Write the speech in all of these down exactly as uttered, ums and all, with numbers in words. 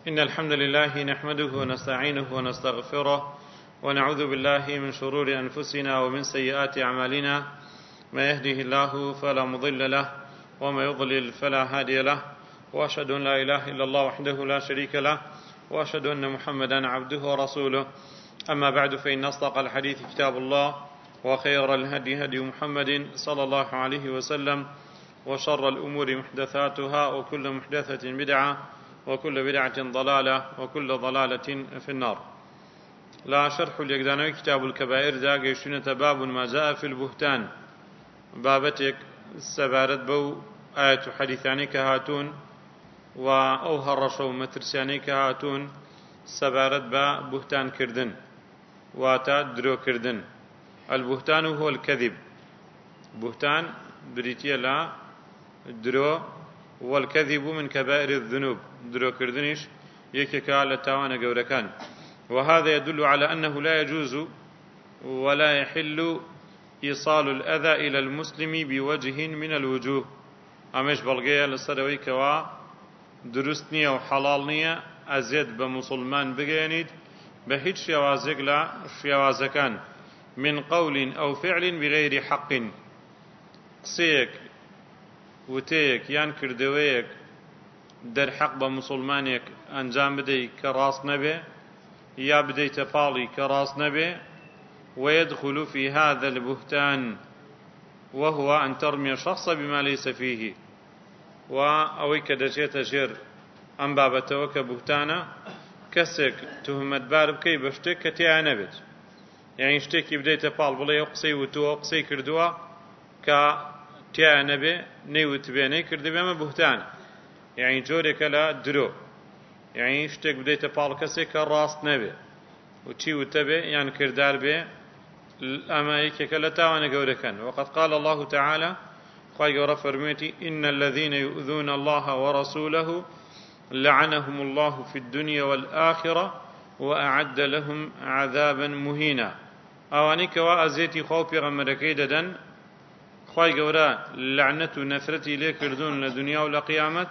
إن الحمد لله نحمده ونستعينه ونستغفره ونعوذ بالله من شرور أنفسنا ومن سيئات أعمالنا ما يهده الله فلا مضل له وما يضلل فلا هادي له وأشهد أن لا إله إلا الله وحده لا شريك له وأشهد أن محمدا عبده ورسوله. أما بعد، فإن أصدق الحديث كتاب الله، وخير الهدي هدي محمد صلى الله عليه وسلم، وشر الأمور محدثاتها، وكل محدثة بدعة، وكل بدعة ضلالة، وكل ضلالة في النار. لا شرح اليقدانوي كتاب الكبائر دا قيشونة باب ما جاء في البهتان، بابتك سبارت بو آية حديثاني كهاتون وأوهر رشو مترساني كهاتون سبارت با بهتان كردن واتا درو كردن. البهتان هو الكذب، بهتان بريتيا لا درو، والكذب من كبائر الذنوب، درو كردنش يكيكا لتاوانا قوركان. وهذا يدل على أنه لا يجوز ولا يحل إيصال الأذى إلى المسلم بوجه من الوجوه. أمش بلغية للصدوي كوا درستني أو حلالني أزيد بمسلمان بغينيد بهيج شوازق لا شوازكان من قول أو فعل بغير حق، قسيك وتيك يان كردويك در حق بمسلمانك أنجام بدي كراس نبي يا بدي تفالي كراس نبي، ويدخل في هذا البهتان وهو أن ترمي الشخص بما ليس فيه. وأويك دجيت جير أم بابتوك بهتانا كسك تهمت بارب كي بشتك كتيا نبت، يعني اشتكي بدي تفال بلي أقصي وتو أقصي كردوا كا تيا نبي نيوت بيني كرد بما بهتان، يعني جورك لا درو، يعني اشتك بدي تفال كسك الراس نبي وتي وتبي يعني كردار بي أما يكك لتاوانا قوركان. وقد قال الله تعالى خواهي قورا فرميتي إن الذين يؤذون الله ورسوله لعنهم الله في الدنيا والآخرة وأعد لهم عذابا مهينا. أوانيك وأزيتي خوفي غمركي ددن خواهي قورا لعنة نفرتي ليك كردون لدنيا ولقيامت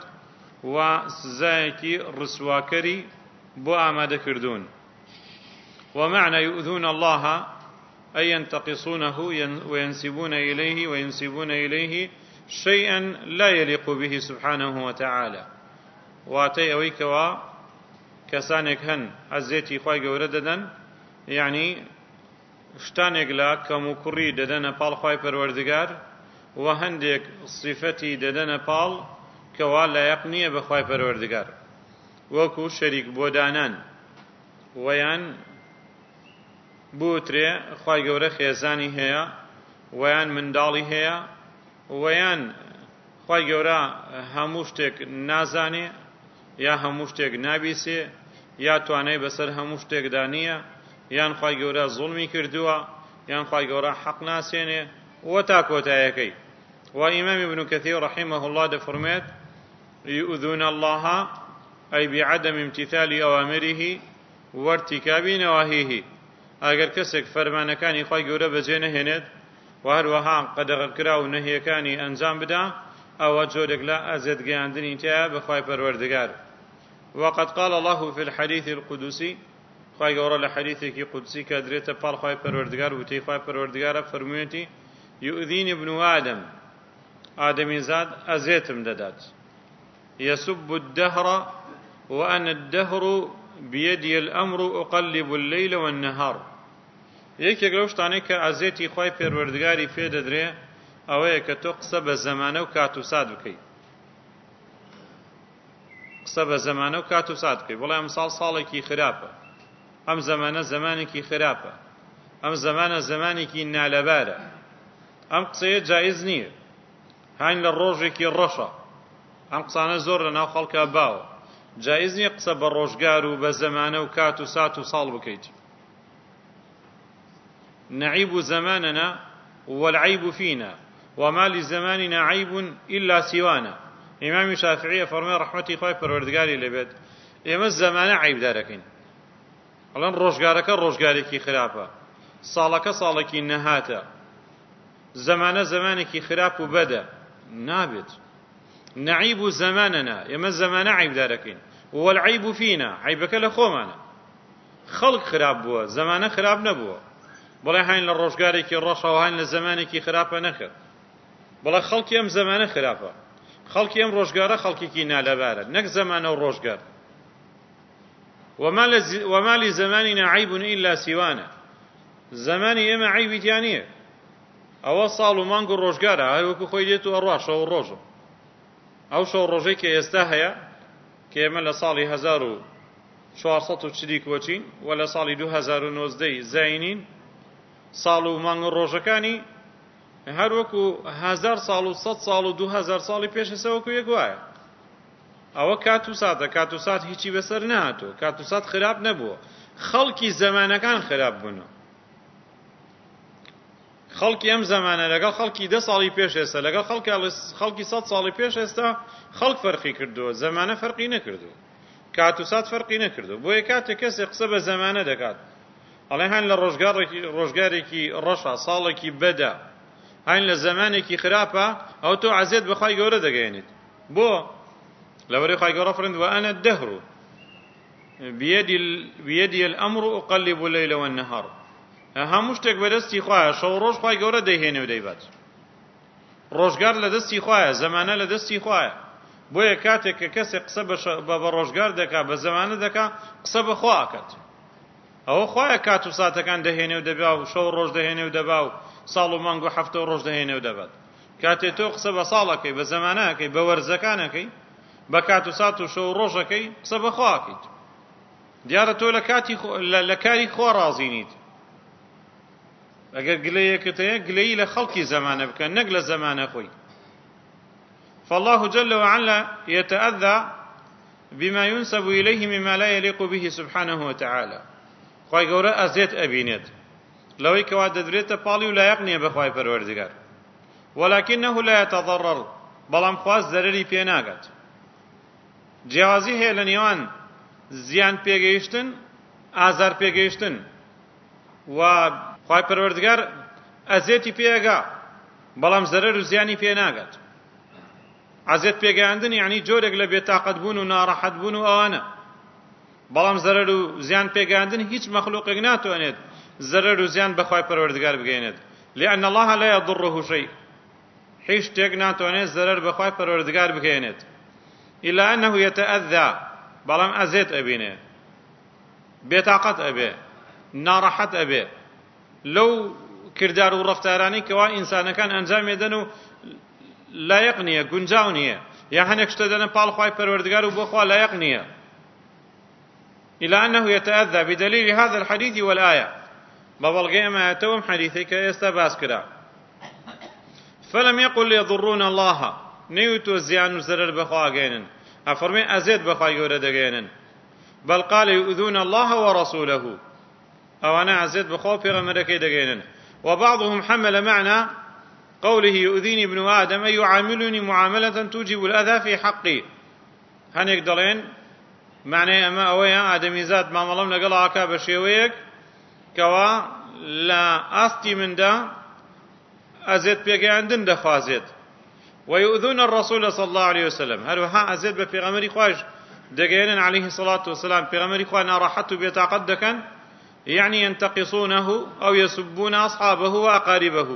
وسزايكي رسواكري بو آماد كردون. ومعنى يؤذون الله أي ينتقصونه وينسبون إليه وينسبون إليه شيئا لا يليق به سبحانه وتعالى. واتي أويكوا كسانك هن عزيتي خواهي قورا ددن، يعني شتانك لا كمكري ددن بال خواهي پروردگار، وهندك صفتي ددن بال كوا لا يقني بخواهي پروردگار، وكو شريك بودانان ويان بوتري خواهي قورا خيزاني هيا ويان مندالي هيا ويان خواهي قورا هموشتك نازاني یا هموشتێک نابیسێ یا توانای بەسەر هەموو شتێک دانیە یان خوای گەورە زوڵمی کردووە یان خوای گەورە حەق ناسێنێ و تا کۆتایەکەی. و ئیمام ابن كثير رحمه الله دەفەرمێت يؤذون الله أي بعدم امتثال أوامره وارتكاب نواهيه. ئەگەر کەسێک فەرمانەکانی خوای گەورە بەجێ نەهێنێت و هەروەها قەدەغەکرا و نەهیەکانی ئەنجام بدا، أو جورك لا أزد قاندن انتهى بخواي پروردگار. وقد قال الله في الحديث القدسي، خواي قورا لحديثك قدسي كادريت بال خواي پروردگار وتي خواي پروردگار فرميتي يؤذين ابن آدم، آدم زاد أزيتم ددات، يسب الدهر وأن الدهر بيدي الأمر أقلب الليل والنهار. يكي قلوشتاني كأزيتي خواي پروردگاري في ددري ئەوەیە کە تۆ قسە بە زەمانە و کات و سات بکەیت، قسە بە زەمانە و کات و سات بکەیت. بەڵام ساڵ ساڵێکی خراپە، ئەم زەمانە زەمانێکی خراپە، ئەم زەمانە زەمانێکی نالەبارە، ئەم قسەیە جایز نییە، هاین لە ڕۆژێکی ڕەشە، ئەم قسانە زۆر لە ناو خەڵکا باوە، جایز نییە قسە بە ڕۆژگار و بە زەمانە و کات و سات و ساڵ بکەیت. نعيب زماننا والعيب فينا وما لزماننا عيب إلا سوانا. إمام شافعي فرمي رحمتي خواهي پروردگاري لبيت إما الزمان عيب داركين، الان روشگارك روشگاركي خرابة، صالك صالكي نهاتا، زمان زمانكي خراب وبدا نابت. نعيب زماننا، إما الزمان عيب داركين والعيب فينا عيبك لخومانا خلق خراب بووە زمانە خراب نەبووە بەڵێ هاین لە ڕۆژگارێکی ڕەشەوە هاین لە زمانێکی خراپە نەکرد بەڵێ خەڵکی ئەم زمانە خراپە خەڵکی ئەم ڕۆژگارە خەڵکێکی نالەبارە نەک زمانە و ڕۆژگار وما لزماننا عيب إلا سوانا زمانی ئێمە عیبیتیان نییە ئەوە ساڵ و مانگ و ڕۆژگارە هەر وەکو خۆی دێت و ئەڕوا شەو و ڕۆژە ئەو شەو ڕۆژەی کە ئێستا هەیە کە ئێمە لە ساڵی هەزار و چوارسەد و چلی کۆچین و لە ساڵی دوو هەزار و نۆزدەی زاینین ساڵ و مانگ و ڕۆژەکانی هەر وەکو هەزار ساڵ و سەد ساڵ و دوو هەزار ساڵی پێشەسە وەکو یەک وایە ئەوە کات و ساتە کات و سات هیچی بەسەر نهاتوە کات و سات خراپ نەبووە خەڵکی زەمانەکان خراپ بوونەوە خەڵکی ئەم زەمانە لەگەڵ خەڵکی دە ساڵی پێش ئێستا لەگەڵ خەڵکی سەد ساڵی پێش ئێستا خەڵک فەرقی کردووە زەمانە فەرقی نەکردووە کات و سات فەرقی نەکردووە بۆیە کاتێک کەسێک قسە بە زەمانە دەکات ئەڵێ هەن لە ڕۆژگارێکی ڕەشە ساڵێکی بەدە هەن لە زەمانێکی خراپە ئەو تۆ عەزیەت بە خوای گەورە دەگەیەنیت بۆ لەوەرەی خوای گەورە فەرمووی وأنا الدهر بيدي الأمر أقلب الليل والنهار هەموو شتێک بەدەستی خوایە شەو ڕۆژ خوای گەورە دەیهێنێ و دەیبات ڕۆژگار لە دەستی خوایە زەمانە لە دەستی خوایە بۆیە کاتێک کە کەسێک قسە بە ڕۆژگار دەکا بە زەمانە دەکا قسە بە خوا ئەکات ئەوە خوایە کات و ساتەکان دەهێنێ و دەبا و شەو ڕۆژ دەهێنێ و دەبا و ساڵ و مانگ و هەفتە و ڕۆژ دەهێنێ و دەبات کاتێ تۆ قسە بە ساڵەکەی بە زەمانەکەی بە وەرزەکانەکەی بە کات و سات و شەو و ڕۆژەکەی قسە بە خوا ئەکەیت دیارە تۆ لە کاری خوا ڕازی نیت ئەگەر گلەیەکت هەیە گلەیی لە خەڵکی زەمانە بکە نەک لە زەمانە خۆی فالله جل وعلا يتأذى بما ينسب إليه مما لا يليق به سبحانه وتعالى خوای گەورە ئەزیێت ئەبینێت لەوەی کەوا دەدرێتە پاڵی و لایەق نییە بە خوای پەروەردگار ولكنه لا يتضرر بەڵام خوا زەرەری پێ ناگات جیاوازی هەیە لە نێوان زیان پێگەیشتن ئازار پێگەیشتن و خوای پەروەردگار ئەزیێتی پێگا بەڵام زەرەر و زیانی پێ ناگات ئەزیێت پێگەیاندن یعنی جۆرێک لە بێتاقەت بوون و ناڕەحەت بوون و ئەوانە بەڵام زەرەر و زیان پێگەیاندن هیچ مەخلوقێک ناتوانێت زەرەر و زیان بە خوای پەروەردگار بگەێنێت لأن الله لا يضره شيء هیچ شتێک ناتوانێت زەرەر بە خوای پەروەردگار بگەێنێت إلا أنه يتأذى بەڵام ئەزیێت ئەبینێ بێتاقەت ئەبێ ناڕەحەت ئەبێ لەو کردار و ڕەفتارانەی کەوا ئینسانەکان ئەنجامێدەن و لایەق نییە گونجاو نییە یا هەنێک شتە دەنە پاڵ خوای پەروەردگار و بۆ خوا لایەق نییە إلى أنه يتأذى بدليل هذا الحديث والآية ببلغي ما يتوم حديثي كيستا باسكرا فلم يقل يضرون الله نيوتو زيان زرر بخوا جينن أفرمي أزيد بخوا يورد جينن بل قال يؤذون الله ورسوله أو أنا أزيد بخوا في غمركي دجينن وبعضهم حمل معنى قوله يؤذيني ابن آدم أي يعاملني معاملة توجب الأذى في حقي هنيك دلين معنى أما أويا آدمي زاد ما ملم لقل عكا بشيويك كوا لا أستي من دا أزيد بيقى عندن دخوازيد ويؤذون الرسول صلى الله عليه وسلم هل وها أزيد بفيغمري خواج دقينا عليه الصلاة والسلام فيغمري خوانا راحته بيتاقدكا يعني ينتقصونه أو يسبون أصحابه وأقاربه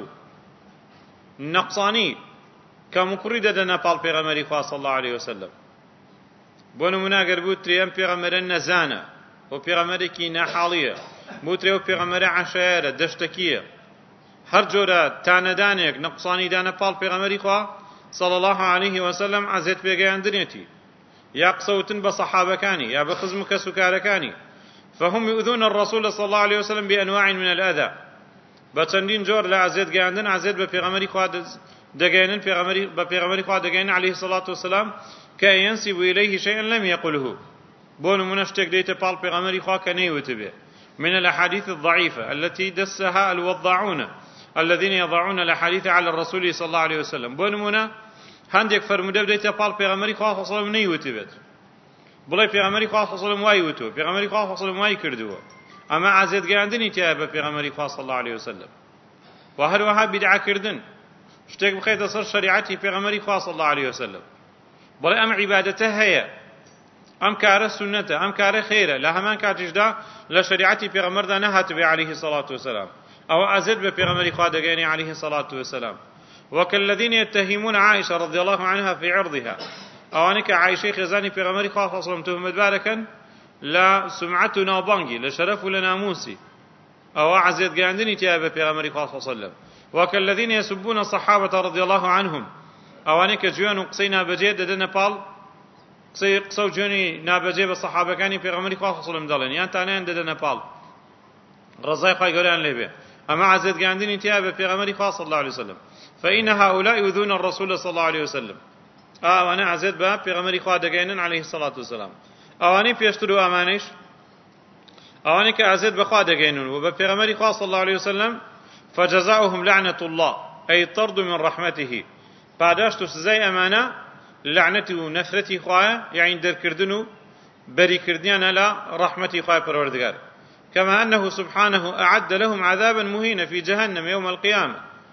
نقصاني كمقرد دنا بال فيغمري خواه صلى الله عليه وسلم بونو مناقر بوتري أم فيغمري نزانة وفيغمري كي نحالية بوتري وفيغمري عشائرة دشتكية هر جورة تاندانيك نقصاني دانا بال فيغمري خواه صلى الله عليه وسلم عزيت بيغيان دنيتي يا قصوتن بصحابة كاني يا بخزمك سكاركاني فهم يؤذون الرسول صلى الله عليه وسلم بأنواع من الأذى بچندین جور لا عزیز گیاندن عزیز به پیغمبری خدا دگینن پیغمبری به پیغمبری خدا دگین علیه الصلاة والسلام که ينسب إليه شيئا لم يقله بون منشتك ديت بال پیغمبری خدا کنی وتبه من الأحاديث الضعيفة التي دسها الوضاعون الذين يضعون الأحاديث على الرسول صلى الله عليه وسلم بون منا هندك فرموده ديت بال پیغمبری خدا صلى الله عليه وسلم نی وتبه بڵێ پێغەمبەری خوا صلی الله علیه و سلم وای وتو پێغەمبەری خوا صلی الله علیه و سلم وای کردووە ئەمە عازێت گەیاندنی تایە بە پێغەمبەری خوا صلی الله علیه و سلم و هەروەها بیدعکردن شتێک بخەیتە سەر شریعەتی پێغەمبەری خوا صلی الله علیه و سلم بڵێ ئەم عیبادەتە هەیە ئەم کارە سونەتە، ئەم کارە خێرە، لە هەمان کاتیشدا لە شریعەتی پێغەمبەردا نەهاتبێ عەلەیهی سەڵات وسەلام، ئەوە ئەزێت بە پێغەمبەری خوا دەگەێنێ عەلەیهی سەڵات وسەلام. وكالذين يتهمون عائشة رضي الله عنها في عرضها، أوانك عائشة خزاني في غمري خاص أصلا تهمت باركا لا سمعتنا بانجي لشرف لناموسي أو عزيز قاندني تيابة في غمري خاص وسلم. وكالذين يسبون الصحابة رضي الله عنهم، أوانك جوان قصينا بجيد دنا بال قصي قصو جوني نابجيب الصحابة كاني في غمري خاص وسلم دلين يعني تانين دنا بال رضاي خاي قولان ليبه، أما عزيز قاندني تيابة في غمري خاص صلى الله عليه وسلم، فإن هؤلاء يؤذون الرسول صلى الله عليه وسلم. آه أنا عزيز بها في غمري خوا دقينن عليه الصلاة والسلام، أواني بيشتروا أمانيش أواني كعزيز بخوا دقينن وبفي غمري خوا صلى الله عليه وسلم، فجزاؤهم لعنة الله أي طرد من رحمته، بعداشتو سزاي أمانة لعنتي ونفرتي خوايا يعني در كردنو بري كرديان لا رحمتي خوايا پروردگار، كما أنه سبحانه أعد لهم عذابا مهينا في جهنم يوم القيامة.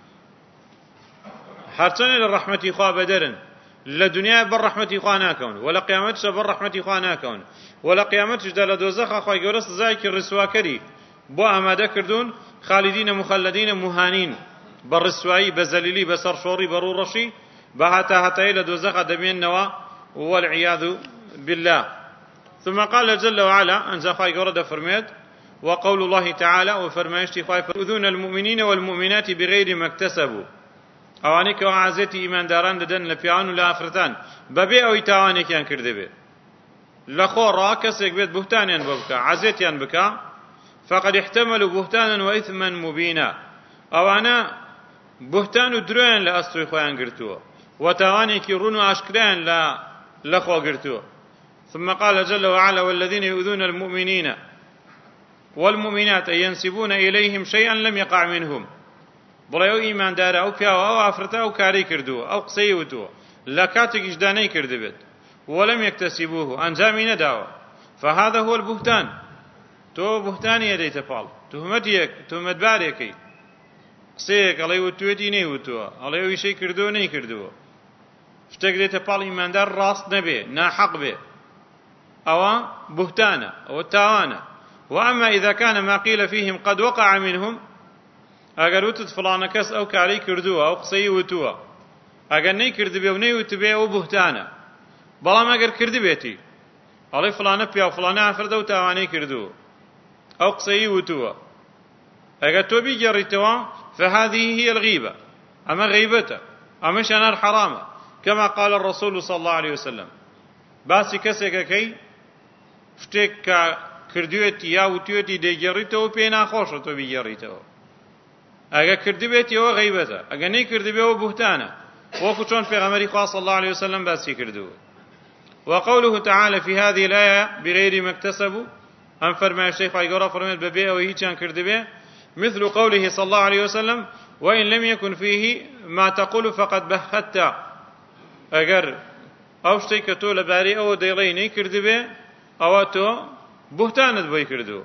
هرچنه لرحمتي خوا بدرن لدنيا بر رحمتي خوا ناكون ولا قيامتش بر رحمتي خوا ناكون ولا قيامتش دل دوزخ خوا گورس زايك الرسوا كري بو اماده كردون خالدين مخلدين مهانين بالرسوائي بزليلي بسر شوري برو رشي بهاتا هتا الى دوزخ دمين نوا والعياذ بالله. ثم قال جل وعلا ان خوا گورد فرميت وقول الله تعالى وفرمايشتي خوا فاذون المؤمنين والمؤمنات بغير ما اكتسبوا، ئەوانەی کە عازێتی ئیمانداران دەدەن لە پیاوان و لە ئافرەتان بەبێ ئەوەی تاوانێکیان کردبێ لە خۆڕا کەسێک بێت بوهتانیان بۆ بکە عازێتیان بکە فقد احتملوا بهتانا وإثما مبينا، ئەوانە بوهتان و درۆیان لە ئەستۆی خۆیان گرتووە و تاوانێکی ڕوون و ئاشکرایان لە خۆ گرتووە. ثم قال جل وعلا والذين يؤذون المؤمنين والمؤمنات ينسبون إليهم شيئا لم يقع منهم، بڵێ ئەو ئیماندارە ئەو پیاوە ئەو ئافرەتە ئەو کارەی کردووە ئەو قسەی وتووە لە کاتێکیش دانەی کردبێت وەلەم یەکتەسیبوه ئەنجامی نەداوە، فهذا هو البهتان، تۆ بوهتانی ئەدەیتە پاڵ، تهمەتێک تهمەتبارێکەی قسەیەک ئەڵێ وتوێتی نەیوتووە ئەڵێ ئەو ئیشەی کردووە نەیکردووە شتێک دێتە پاڵ ئیماندار ڕاست نەبێ ناحەق بێ ئەوە بوهتانە ئەوە تاوانە. وأما إذا كان ما قيل فيهم قد وقع منهم، ئەگەر وتت فلانە کەس ئەو کارەی کردووە ئەو قسەی وتووە ئەگەر نەیکردبێ و نەیوتبێ ئەو بوهتانە، بەڵام ئەگەر کردبێتی ئەڵێ فلانە پیا و فلانە ئافرەتە و تاوانەی کردووە ئەو قسەی وتووە ئەگەر تۆ بیگەڕیتەوە فهذه هي الغيبة، ئەمە غیبەتە ئەمە شانار حرامە كما قال الرسول صلى الله عليه وسلم. باسی کەسێکەکەی شتێک کە کردوێتی یا وتوێتی دەیگەڕیتەوە پێی ناخۆشە تۆ بیگەڕیتەوە، ئەگە کردبێتیەوە غیبەتە ئەگە نەیکردبێەوە بوهتانە وەکو چۆن پێغەمبەری خوا صلی الله عليه وسلم باسی کردووە. وقوله تعالى في هذه الآية بغير ما اكتسبوا، أم فرمى الشيخ خوا فرميت ببيع وهيجان كردبه مثل قوله صلى الله عليه وسلم وإن لم يكن فيه ما تقول فقد بهت، أجر أو شتي كتو لباري أو ديليني كردبه أو تو بهتان دبي كردو،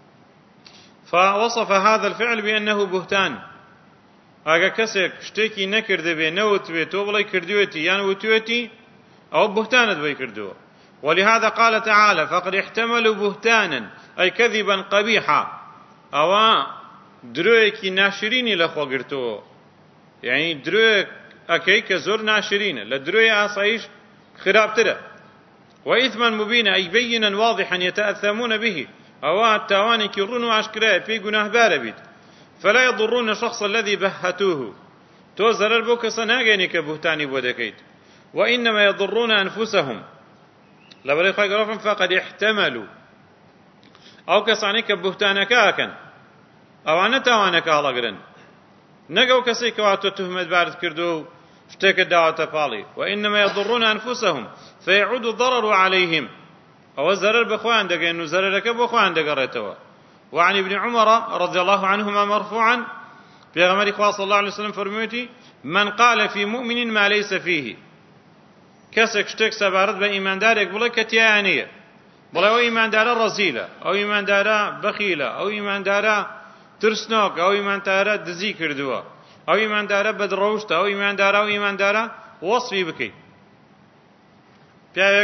فوصف هذا الفعل بأنه بهتان. أجا كسك شتيكي نكردبه نوتبه تو بلاي كردوتي يعني وتوتي أو بهتان دبي كردو. ولهذا قال تعالى فقد احتملوا بهتانا أي كذبا قبيحا، أو درويكي ناشريني لخوا قرتو يعني درويك أكي كزور ناشرين لدروي آصايش خراب ترى. وإثما مبينا أي بينا واضحا يتأثمون به، أو التواني كرون وعشكراء في قناه باربيت، فلا يضرون الشخص الذي بهتوه تو زرر بوك صناغيني كبهتاني بودكيت، وإنما يضرون أنفسهم لبري خواهي قرافا فقد احتملوا أو كسعني كبهتانك أكن أو أنا توانك أغلقرن نقو كسي كواتو تهمت بارد كردو اشتك الدعوة فالي، وإنما يضرون أنفسهم فيعود الضرر عليهم أو الزرر بخوان دقى إنه زررك بخوان دقى ريتوا. وعن ابن عمر رضي الله عنهما مرفوعا في غمر إخوة صلى الله عليه وسلم فرميتي من قال في مؤمن ما ليس فيه، كسك اشتك سبارد بإيمان دارك بلا كتيانية بلا أو إيمان دارا رزيلة أو إيمان دارا بخيلة أو إيمان دارا ترسنوك أو إيمان دارا دزي كردوا أو إيمان دارا بدروشت أو إيمان دارا أو إيمان دارا وصفي بكي بياك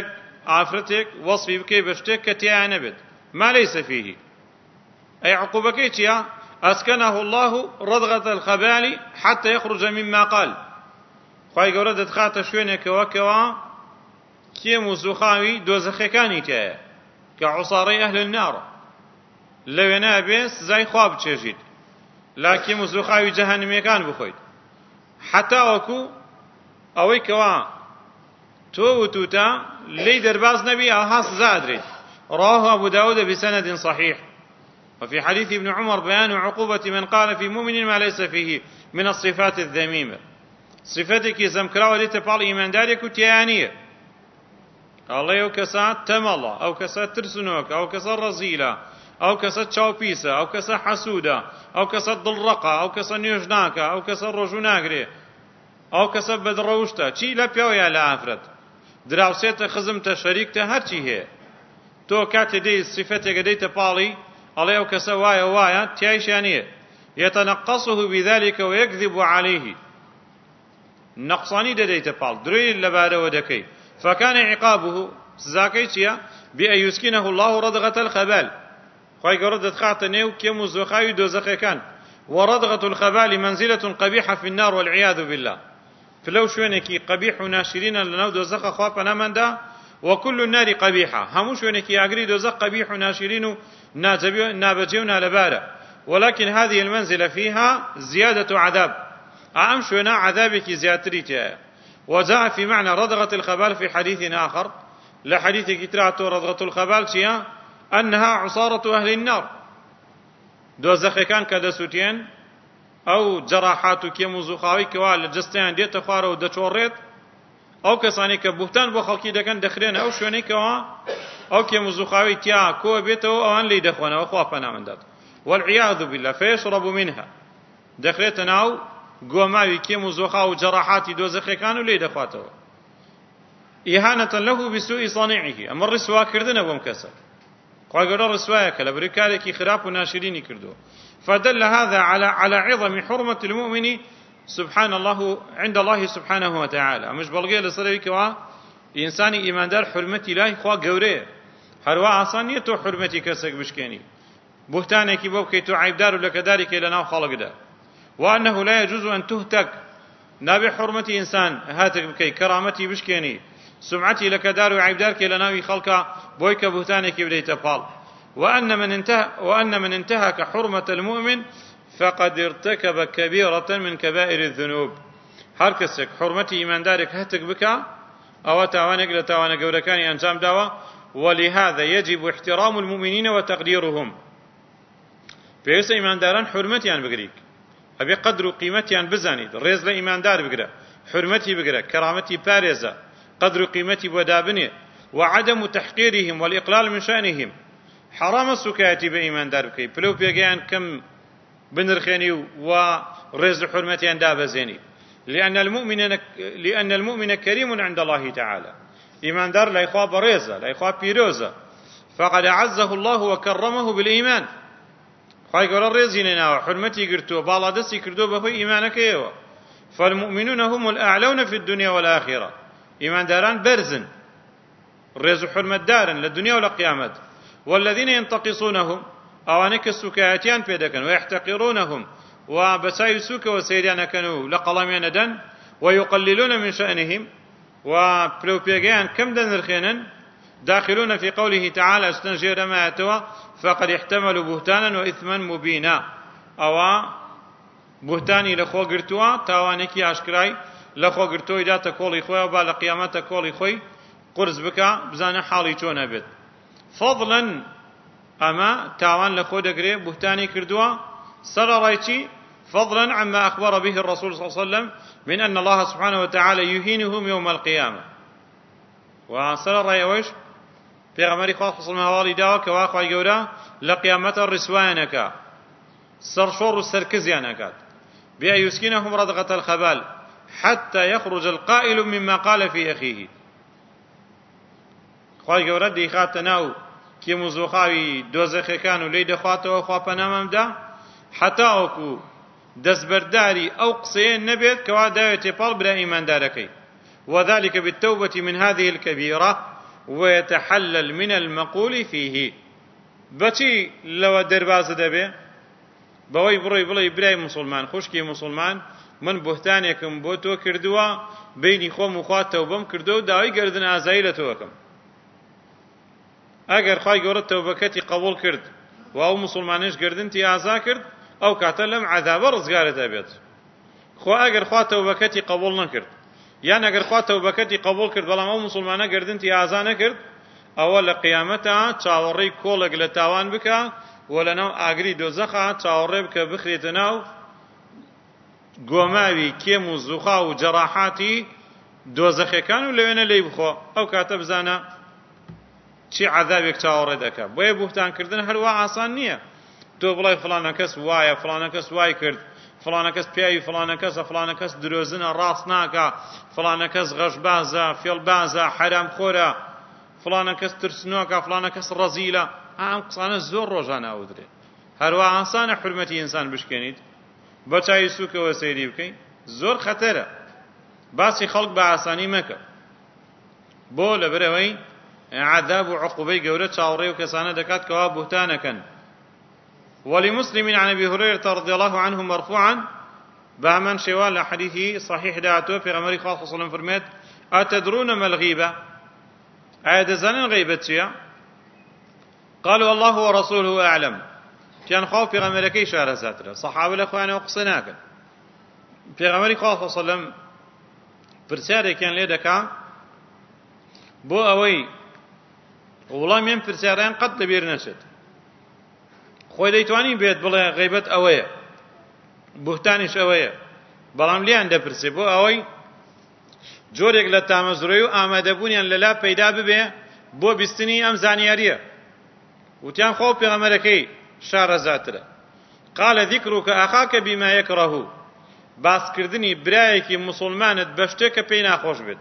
ئافرەتێک وەصفی بکەی بە شتێک کە تێیان نەبێت ما ليس فيه أي عقوبەکەی چییە؟ أسكنه الله ردغة الخبال حتى يخرج مما قال خوای گەورە دەتخاتە شوێنێکەوە کەوە کێم و زوخاوی دۆزەخەکانی تایە کە عوساڕەی ئەهل النار لەوێنە بێ سزای خوا بچێژیت لا کێم و زوخاوی جەهەنەمیەکان بخۆیت حتا وەکو ئەوەی کەوا تۆ وتوتە لێی دەرباز نەبی ئەها سزا ئەدرێت رواه أبو داود بسند صحيح. وفي حديث ابن عمر بيان عقوبة من قال في مؤمن ما ليس فيه من الصفات الذميمة صفتك زمكرا وليت بال إيمان دارك وتيانية الله يو كسات تملا أو كسات ترسنوك أو كسات رزيلة أو كسات شاوبيسة أو كسات حسودة أو كسات ضلرقة أو كسات نيوجناكا أو كسات رجوناغري أو كسات بدروشتا چي لا بيو يا لا أفرد دراوسيت خزمت شريكت هرچي هي تو كات دي صفتك ديت بالي الله يو كسات وايا وايا تيايشانية يتنقصه بذلك ويكذب عليه نقصاني دديت بال دري لباره ودكي فكان عقابه زاكيتيا بأن يسكنه الله ردغة الخبال خوي قردت خاطنيو كم زخاوي دوزخي كان وردغة الخبال منزلة قبيحة في النار والعياذ بالله فلو شوينكي قبيح ناشرين لنو دوزخ خوابنا من دا وكل النار قبيحة همو شوينكي أقري دوزخ قبيح ناشرين نابجيونا لباره ولكن هذه المنزلة فيها زيادة عذاب أعم شونا عذابك زياتريتها وجاء في معنى ردغة الخبال في حديث آخر لحديث كترات ردغة الخبال شيئا أنها عصارة أهل النار دوزخ كان كدسوتين أو جراحات كيمو زخاوي كوال جستيان ديت خوار ودچوريت أو كساني كبهتان بو خلقي دكان دخرين أو شوني كوا أو كيمو زخاوي تيا كو بيتو أو أن لي دخوانا وخوافنا من دات والعياذ بالله فيشرب منها دخلتنا أو گۆماوی کێم و زۆخا و جەڕاحاتی دۆزەخەکان و لێ دەخواتەوە ئیهانەتەن لەهو بسوء صانعه ئەمە ڕسواکردنە بۆم کەسە خوای گەورە ڕسوایەکە لە بریکارێکی خراپ و ناشرینی کردووە فدل هذا على على عظم حرمة المؤمن سبحان الله عند الله سبحانه وتعالى مش بلغي لسروي كوا إنساني إيماندار حرمتي لا خوا گەورەیە هەروە ئاسان نییە تۆ حرمەتی کەسێک بشکێنی بوهتانێکی بۆ بکەیت تۆ عیبدار و لەکەدارێکی لەناو خەڵکدا وأنه لا يجوز أن تهتك نابي حرمة إنسان هاتك بكي كرامتي بشكيني سمعتي لك دار وعيبدارك لناوي خلقا بويك بهتانك بديت بال وأن من انتهى وأن من انتهك حرمة المؤمن فقد ارتكب كبيرة من كبائر الذنوب هركسك حرمتي إيمان دارك هاتك بكا أو تاوانك لتاوانك وركاني أنجام داوا ولهذا يجب احترام المؤمنين وتقديرهم فيس إيمان داران حرمتي عن بقريك أبي قدر قيمتي عن بزانيد ريز لإيمان دار بقرأ حرمتي بقرأ كرامتي بارزة قدر قيمتي ودابني وعدم تحقيرهم والإقلال من شأنهم حرام السكاتي بإيمان دار بكي بلو بيقيان كم بنرخيني وريز حرمتي عن دابزيني لأن المؤمن لأن المؤمن كريم عند الله تعالى إيمان دار لا يخوى بريزة لا يخوى بيروزة فقد أعزه الله وكرمه بالإيمان خواهي قول الرزيننا وحرمتي قرتوا بالا دسي كردوا بخوي إيمانك يوا فالمؤمنون هم الأعلون في الدنيا والآخرة إيمان داران برزن رز حرمة دارا للدنيا والقيامة والذين ينتقصونهم أوانك السكايتيان بيدكن ويحتقرونهم وبساي السوك وسيدان كانوا لقلامين دن ويقللون من شأنهم وبلوبيغيان كم دن الخينا داخلون في قوله تعالى استنجير ما أتوا فقد احتملوا بهتانا وإثما مبينا أو بهتاني لخوا قرتوا تاوانيكي أشكراي لخوا قرتوا إذا تقولي خوي وبا لقيامة تقولي خوي قرز بك بزان حالي چون أبد فضلا أما تاوان لخوا دقري بهتاني كردوا سر رايتي فضلا عما أخبر به الرسول صلى الله عليه وسلم من أن الله سبحانه وتعالى يهينهم يوم القيامة وسر راي ويش پیغمبری خواه خصم هوالی داوا که واقعی گورا لقیامت الرسوانك سرشور السركزيانكات بأن يسكنهم ردغة الخبال حتى يخرج القائل مما قال في أخيه خواهی گورا دیخات ناو که مزوخاوی دوزخی کانو لید خواتو خواه پنامم دا حتى اوکو دزبرداري أو قصين نبيت كوا داوية بال بلا إيمان داركي وذلك بالتوبة من هذه الكبيرة ويتحلل من المقول فيه بچی لو درباز دەبێ بەوەی بڕۆی بڵێ برای مسلمان خوشکی مسلمان من بوهتانێکم بۆ تۆ کردووە بینی خۆم و خوا تەوبەم کردو و داوای گەردن ئازایی لە تۆکەم ئەگەر خوای گەورە تەوبەکەتی قبول کرد و ئەو مسلمانش گردنتی ئازا کرد ئەو کاتە لەم عەذابە ڕزگارت ئەبێت خۆ ئەگەر خوا تەوبەکەتی قبول نەکرد یان ئەگەر خوا تەوبەکەتی قبول کرد بەڵام ئەو مسلمانە گردنتی ئازا نەکرد ئەوە لە قیامەتە چاوەڕێی کۆڵێک لە تاوان بکە و لەناو ئاگری دۆزەخە چاوەڕێ بکە بخرێتە ناو گۆماوی کێم و زوخا و جەڕاحاتی دۆزەخەکان و لەوێنە لێی بخۆ ئەو کاتە بزانە چی عەذابێک چاوەڕێ دەکە بۆیە بوهتانکردن هەروە ئاسان نییە تۆ بڵێ فڵانە کەس وایە فڵانە کەس وای کرد فڵانە کەس پیاوی فڵانە کەسە فڵانە کەس درۆزنە ڕاست ناکە فڵانە کەس غەشبازە فێڵبازە حەرامخۆرە فڵانە کەس ترسنۆکە فڵانە کەس ڕەزیلە ئەم قسانە زۆر ڕۆژانە ئەودرێت هەروە ئاسانە حورمەتی ئینسان بشکێنیت بە چاوی سووکەوە سەیری بکەیت زۆر خەتەرە باسی خەڵک بە ئاسانی مەکە بۆ لەبەرەوەی عذاب و عقوبەی گەورە چاوەڕێ و کەسانە دەکات کەوا بوهتانەکەن ولمسلم عن أبي هريرة رضي الله عنه مرفوعا بأمن شوال حديثي صحيح دعته في غمري خاص صلى الله عليه وسلم فرميت أتدرون ما الغيبة عاد زنن غيبتيا قالوا الله ورسوله أعلم كان خاف في غمركي شهر ساتره صحابة الأخوان وقصناك في غمري خاص صلى الله عليه وسلم فرساري كان ليدكا بو أوي والله من فرسارين قد لبير نشد خۆی دەیتوانی بێت بڵێ غیبەت ئەوەیە بوهتانیش ئەوەیە بەڵام لیان دەپرسێ بۆ ئەوەی جۆرێک لە تامەزڕۆی و ئامادەبوونیان لەلا پەیدا ببێ بۆ بیستنی ئەم زانیاریە وتیان خۆ پێغەمبەرەکەی شارەزاترە قال ذكرك أخاك بما يكره باسکردنی برایەکی مسلمانت بە شتێک کە پێی ناخۆش بێت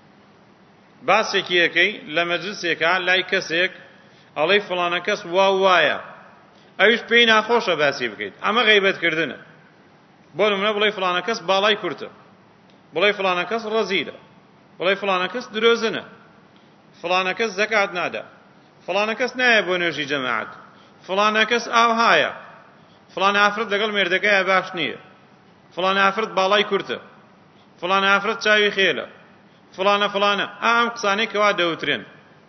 باسێکی یەکەی لە مەجلسێکە لای کەسێک ئەڵێی فڵانە کەس وا وایە ئەویش پێی ناخۆشە باسی بکەیت ئەمە غیبەتکردنە بۆ نمونە بڵێ فڵانە کەس باڵای کورتە بڵێ فڵانە کەس ڕەزیلە بڵێ فڵانە کەس درۆزنە فڵانە کەس زەکات نادا فڵانە کەس نایە بۆ نوێژی جەماعەت فڵانە کەس ئاوهایە فڵانە ئافرەت لەگەڵ مێردەکەیە باش نییە فڵانە ئافرەت باڵای کورتە فڵانە ئافرەت چاوی خێلە فڵانە فڵانە ئەم قسانەی کەوا دەوترێن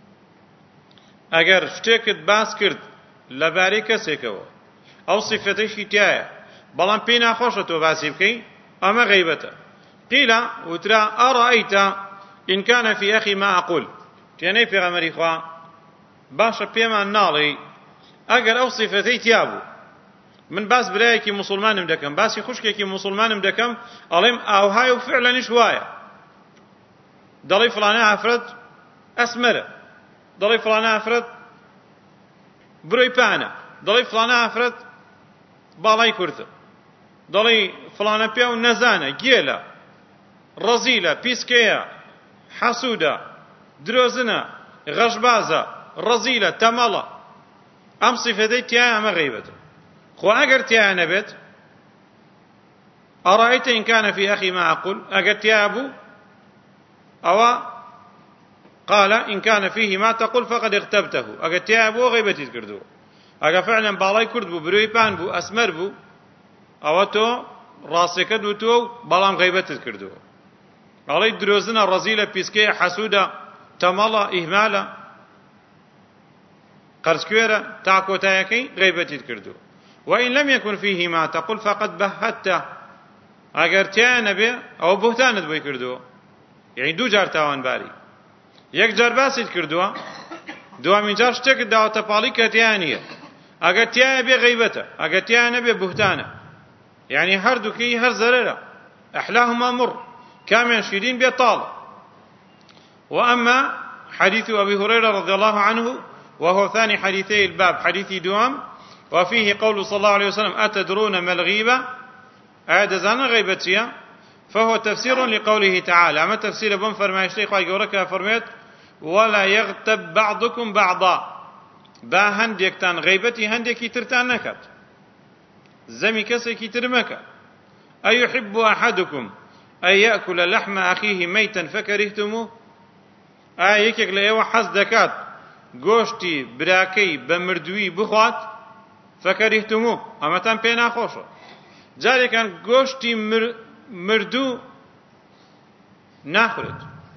ئەگەر شتێکت باس کرد لەبارەی کەسێکەوە ئەو سیفەتەیشی تایە بەڵام پێی ناخۆشە تۆ باسی بکەی ئەمە غیبەتە قیل وترا ئەڕەئیت ئین کانە فی ئەخی ما ئەقول تێنەی پێغەمبەری خوا باشە پێمان ناڵێ ئەگەر ئەو سیفەتەی تیا بوو من باس برایەکی مسلمانم دەکەم باسی خوشکێکی مسلمانم دەکەم ئەڵێم ئاوهای و فعلەنیش وایە دەڵێ فڵانە ئافرەت ئەسمەرە دەڵێ فڵانە ئافرەت بڕۆی پانە دەڵێ فڵانە ئافرەت باڵای کورتە دەڵێ فڵانە پیا و نەزانە گێلە ڕەزیلە پیسکەیە حەسوودە درۆزنە غەشبازە ڕەزیلە تەمەڵە ئەم سیفەتەی تایە ئەمە غیبەتە خۆ ئەگەر تایە نەبێت ئەڕەئیت ئین کانە فی ئەخی ما ئەقول ئەگەر تایە بوو ئەوە قال إن كان فيه ما تقول فقد اغتبته أجا تيابو غيبتي كردو أجا فعلا بالاي كرد بو بروي بان بو أسمر بو أو تو راسكت بو تو بلام غيبتي كردو علي دروزنا رزيلة بيسكية حسودة تمالا إهمالا قرسكويرة تاكو تايكي غيبتي كردو وإن لم يكن فيه ما تقول فقد بهته أجر تيانا بي أو بهتانت بو كردو يعني دو جار تاوان باري یەک جار باست کردووە دوامین جار شتێکت داوەتە پاڵی کە تیان نییە ئەگەر تایە بێ غیبەتە ئەگەر تایە نەبێ بوهتانە یعنی هەردووکەی هەر زەرەرە ئەحلاهما مڕ کامیان شیرین بێ تاڵە وأما حديث أبي هريرة رضي الله عنه وهو ثاني حديثي الباب حديث دوام وفيه قول صلى الله عليه وسلم أتدرون ما الغيبة أعد زانا غيبتيا فهو تفسير لقوله تعالى أما تفسير بن فرمايش لي خواهي قولك فرميت ولا يغتب بعضكم بعضا با هنديكتان غيبتي هنديكي ترتان نكت زمي كسيكي ترمك أيحب أحدكم أن يأكل لحم أخيه ميتا فكرهتموه ئایا یەکێک لە ئێوە حەز دەکات گۆشتی براکەی بە مردووی بخوات؟ فەکەریهتموه، ئەمەتان پێ ناخۆشە. جارێکان گۆشتی مردوو ناخورێت،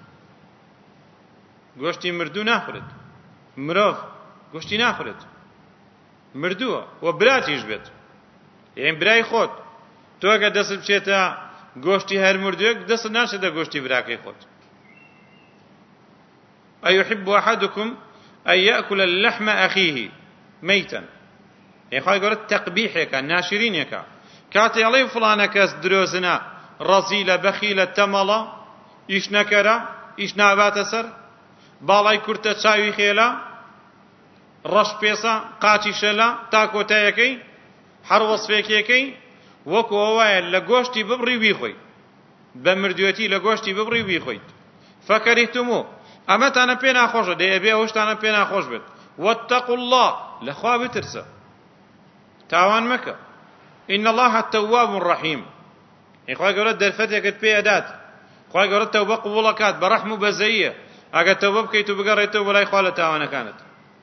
گۆشتی مردوو ناخورێت، مرۆڤ گۆشتی ناخورێت، مردووە و براتیش بێت، یعنی برای خۆت تۆ ئەگە دەست بچێتە گۆشتی هەر مردووەک دەست ناچێتە گۆشتی براکەی خۆت. أيحب أحدكم أن يأكل اللحم أخيه ميتا، يخوای گەورە تەقبیحێکە، ناشرینێکە. کاتێ ئەڵێ فڵانە کەس درۆزنە، ڕەزیلە، بەخیلە، تەمەڵە، ئیش نەکەرە، ئیش ناباتە سەر، باڵای کورتە، چاوی خێلە، ڕەش پێسە، قاچی شەلە، تا کۆتایەکەی هەر وەسفێکێکەی وەکو ئەوایە لە گۆشتی ببڕی بیخۆی، بە مردوێتی لە گۆشتی ببڕی بیخۆیت. فەکەریهتموه، ئەمەتانە پێ ناخۆشە، دەیەبێ ئەوشتانە پێ ناخۆش بێت. واتقوا الله، لەخوا بترسە، تاوان مەکە. إن الله التواب الرحيم، خوای گەورە دەرفەتێکت پێ ئەدات، خوای گەورە تەوبە قبوڵەکات بە ڕەحم و بەزەییە، ئەگەر تەوبە بکەیت و بگەڕێیتەوە بەلای خوا لە تاوانەکانت.